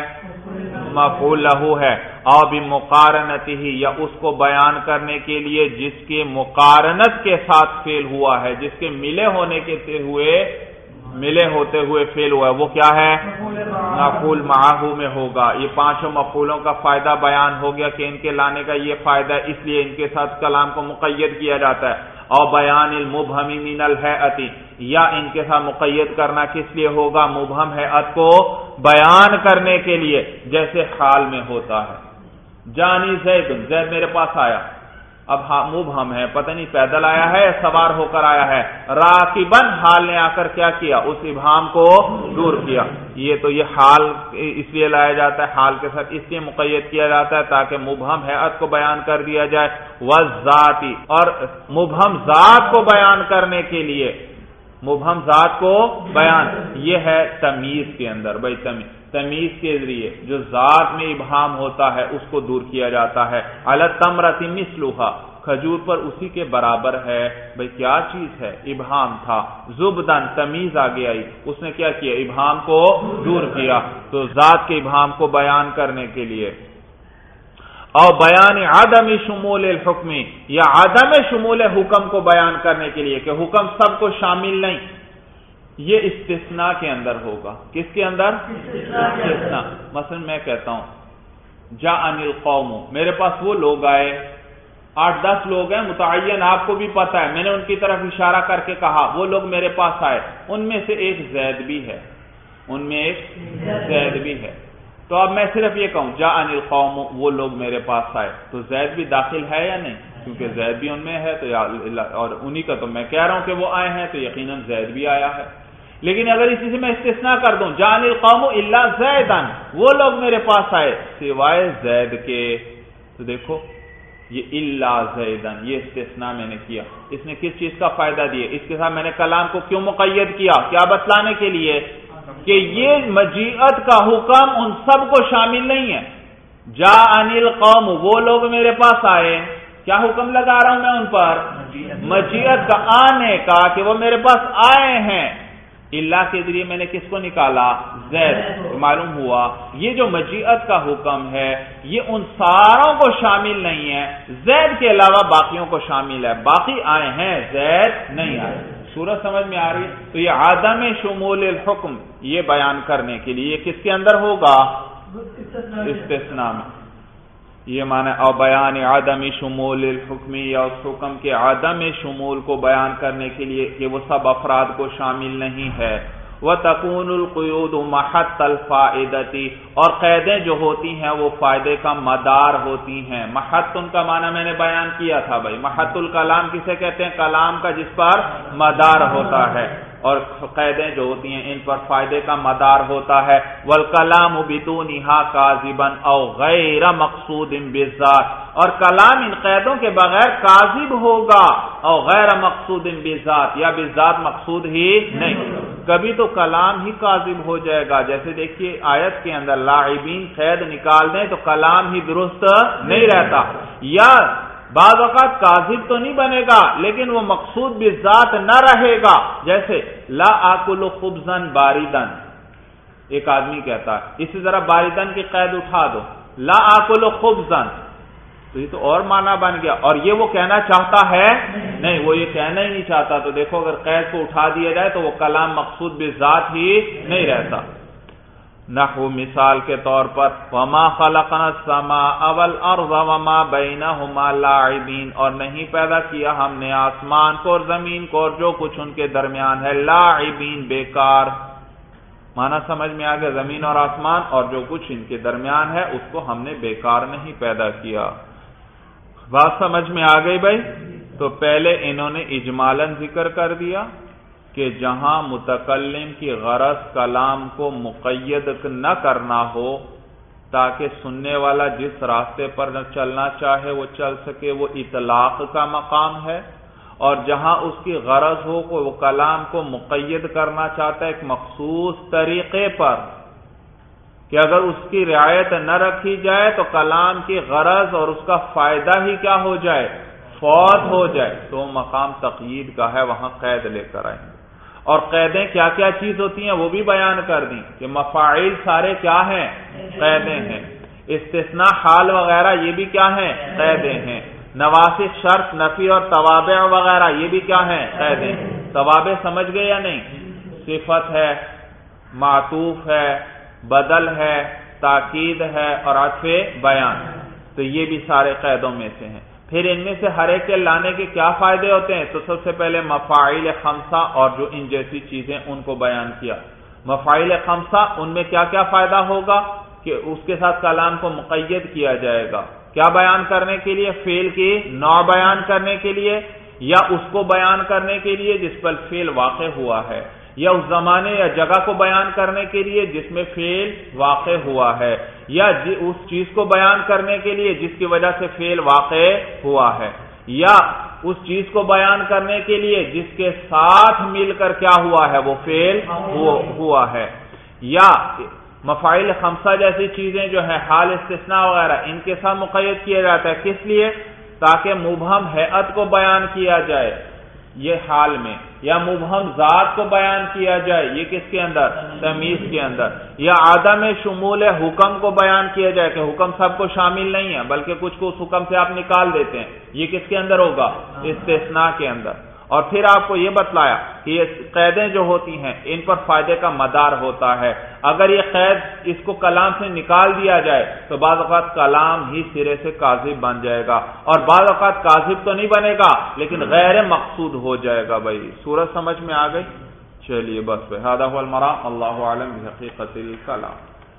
مفعول لہ ہے۔ اور بمقارنتہ، یا اس کو بیان کرنے کے لیے جس کے مقارنت کے ساتھ فعل ہوا ہے، جس کے ملے ہونے کے ہوئے ملے ہوتے ہوئے فعل ہوا ہے، وہ کیا ہے؟ مفعول معہ میں ہوگا۔ یہ پانچوں مفعولوں کا فائدہ بیان ہو گیا کہ ان کے لانے کا یہ فائدہ، اس لیے ان کے ساتھ کلام کو مقید کیا جاتا ہے۔ اور بیان المبہم من الہیئۃ، یا ان کے ساتھ مقید کرنا کس لیے ہوگا؟ مبہم ہیئت کو بیان کرنے کے لیے، جیسے حال میں ہوتا ہے، جانی زید، زید میرے پاس آیا، اب مبہم ہے، پتہ نہیں پیدل آیا ہے یا سوار ہو کر آیا ہے، راکبن، حال نے آ کر کیا کیا؟ اس ابہام کو دور کیا۔ یہ تو یہ حال اس لیے لایا جاتا ہے، حال کے ساتھ اس لیے مقید کیا جاتا ہے تاکہ مبہم ہیئت کو بیان کر دیا جائے۔ والذاتی، اور مبہم ذات کو بیان کرنے کے لیے، مبہم ذات کو بیان، یہ ہے تمیز کے اندر، بھائی تمیز تمیز کے ذریعے جو ذات میں ابہام ہوتا ہے اس کو دور کیا جاتا ہے۔ علی التمرۃ مثلھا، کھجور پر اسی کے برابر ہے، بھئی کیا چیز ہے؟ ابہام تھا۔ زبدن، تمیز آگے آئی، اس نے کیا کیا؟ ابہام کو دور کیا، تو ذات کے ابہام کو بیان کرنے کے لیے۔ اور بیان عدم شمول الحکم، یا عدم شمول حکم کو بیان کرنے کے لیے کہ حکم سب کو شامل نہیں، یہ استثناء کے اندر ہوگا۔ کس کے اندر؟ استثناء۔ مثلا میں کہتا ہوں جاءنی القوم، میرے پاس وہ لوگ آئے، آٹھ دس لوگ ہیں متعین، آپ کو بھی پتا ہے، میں نے ان کی طرف اشارہ کر کے کہا وہ لوگ میرے پاس آئے، ان میں سے ایک زید بھی ہے، ان میں ایک زید بھی ہے، تو اب میں صرف یہ کہوں جاءنی القوم، وہ لوگ میرے پاس آئے، تو زید بھی داخل ہے یا نہیں؟ کیونکہ زید بھی ان میں ہے، تو اور انہی کا تو میں کہہ رہا ہوں کہ وہ آئے ہیں، تو یقیناً زید بھی آیا ہے۔ لیکن اگر اسی سے میں استثناء کر دوں جاءنی القوم الا زیدن، وہ لوگ میرے پاس آئے سوائے زید کے، تو دیکھو یہ الا زیدن، یہ استثناء میں نے کیا، اس نے کس چیز کا فائدہ دیا؟ اس کے ساتھ میں نے کلام کو کیوں مقید کیا؟ کیا بتلانے کے لیے کہ یہ مجیعت کا حکم ان سب کو شامل نہیں ہے۔ جاءنی القوم، وہ لوگ میرے پاس آئے، کیا حکم لگا رہا ہوں میں ان پر؟ مجیعت کا، آنے کا، کہ وہ میرے پاس آئے ہیں۔ اللہ کے ذریعے میں نے کس کو نکالا؟ زید، معلوم ہوا یہ جو مجیعت کا حکم ہے یہ ان ساروں کو شامل نہیں ہے، زید کے علاوہ باقیوں کو شامل ہے، باقی آئے ہیں، زید نہیں آئے۔ سورج سمجھ میں آ رہی ہے؟ تو یہ عدم شمول الحکم یہ بیان کرنے کے لیے یہ کس کے اندر ہوگا؟ استثناء میں۔ یہ معنی اور بیان عدم شمول الحکم، یا اس حکم کے عدم شمول کو بیان کرنے کے لیے کہ وہ سب افراد کو شامل نہیں ہے۔ وَتَكُونُ الْقُيُودُ مَحَطَّ الْفَائِدَةِ، اور قیدیں جو ہوتی ہیں وہ فائدے کا مدار ہوتی ہیں۔ محط ان کا معنی میں نے بیان کیا تھا بھائی، محط الکلام کسے کہتے ہیں؟ کلام کا جس پر مدار ہوتا ہے۔ اور قیدیں جو ہوتی ہیں ان پر فائدے کا مدار ہوتا ہے. والکلام بدونھا کاذبا او غیر مقصود بالذات، اور کلام ان قیدوں کے بغیر کاذب ہوگا او غیر مقصود بالذات، یا بالذات مقصود ہی نہیں. کبھی تو کلام ہی کاذب ہو جائے گا، جیسے دیکھیے آیت کے اندر لاعبین قید نکال دیں تو کلام ہی درست نہیں رہتا، یا بعض اوقات کاذب تو نہیں بنے گا لیکن وہ مقصود بالذات نہ رہے گا. جیسے لا آکل خبزا باردن، ایک آدمی کہتا ہے اسی طرح باردن کی قید اٹھا دو، لا آکل خبزا، تو یہ تو اور معنی بن گیا. اور یہ وہ کہنا چاہتا ہے نہیں، وہ یہ کہنا ہی نہیں چاہتا. تو دیکھو اگر قید کو اٹھا دیا جائے تو وہ کلام مقصود بالذات ہی نہیں رہتا. نحو مثال کے طور پر وما خلقنا السماء والارض وما بینہما لاعبین، اور نہیں پیدا کیا ہم نے آسمان کو اور زمین کو اور جو کچھ ان کے درمیان ہے لاعبین، بیکار. معنی سمجھ میں آ گیا؟ زمین اور آسمان اور جو کچھ ان کے درمیان ہے اس کو ہم نے بیکار نہیں پیدا کیا. بات سمجھ میں آ گئی بھائی؟ تو پہلے انہوں نے اجمالاً ذکر کر دیا کہ جہاں متکلم کی غرض کلام کو مقید نہ کرنا ہو تاکہ سننے والا جس راستے پر چلنا چاہے وہ چل سکے، وہ اطلاق کا مقام ہے. اور جہاں اس کی غرض ہو کہ وہ کلام کو مقید کرنا چاہتا ہے ایک مخصوص طریقے پر کہ اگر اس کی رعایت نہ رکھی جائے تو کلام کی غرض اور اس کا فائدہ ہی کیا ہو جائے؟ فوت ہو جائے. تو مقام تقیید کا ہے، وہاں قید لے کر آئیں گے. اور قیدیں کیا کیا چیز ہوتی ہیں وہ بھی بیان کر دیں کہ مفاعیل سارے کیا ہیں؟ قیدیں ہیں. استثناء حال وغیرہ یہ بھی کیا ہیں؟ قیدیں ہیں. نواسخ شرط نفی اور توابع وغیرہ یہ بھی کیا ہیں؟ قیدیں. توابع سمجھ گئے یا نہیں؟ صفت ہے، معطوف ہے، بدل ہے، تاکید ہے اور عطف بیان. تو یہ بھی سارے قیدوں میں سے ہیں. پھر ان میں سے ہر ایک کے لانے کے کیا فائدے ہوتے ہیں؟ تو سب سے پہلے مفاعیل خمسہ اور جو ان جیسی چیزیں ان کو بیان کیا. مفاعیل خمسہ ان میں کیا کیا فائدہ ہوگا کہ اس کے ساتھ کلام کو مقید کیا جائے گا. کیا بیان کرنے کے لیے؟ فعل کی نوع بیان کرنے کے لیے، یا اس کو بیان کرنے کے لیے جس پر فعل واقع ہوا ہے، یا اس زمانے یا جگہ کو بیان کرنے کے لیے جس میں فعل واقع ہوا ہے، یا اس چیز کو بیان کرنے کے لیے جس کی وجہ سے فعل واقع ہوا ہے، یا اس چیز کو بیان کرنے کے لیے جس کے ساتھ مل کر کیا ہوا ہے؟ وہ فعل ہوا ہے. یا مفاعیل خمسہ جیسی چیزیں جو ہیں حال استثناء وغیرہ ان کے ساتھ مقید کیا جاتا ہے. کس لیے؟ تاکہ مبہم ہیئت کو بیان کیا جائے یہ حال میں، یا مبہم ذات کو بیان کیا جائے یہ کس کے اندر؟ تمییز کے اندر. یا عدم شمول حکم کو بیان کیا جائے کہ حکم سب کو شامل نہیں ہے بلکہ کچھ کو اس حکم سے آپ نکال دیتے ہیں، یہ کس کے اندر ہوگا؟ استثناء کے اندر. اور پھر آپ کو یہ بتلایا کہ یہ قیدیں جو ہوتی ہیں ان پر فائدے کا مدار ہوتا ہے. اگر یہ قید اس کو کلام سے نکال دیا جائے تو بعض اوقات کلام ہی سرے سے کاذب بن جائے گا، اور بعض اوقات کاذب تو نہیں بنے گا لیکن غیر مقصود ہو جائے گا. بھائی سورج سمجھ میں آ گئی؟ چلیے بس بھائی، ھذا ھو المرام، اللہ اعلم بحقیقت الکلام.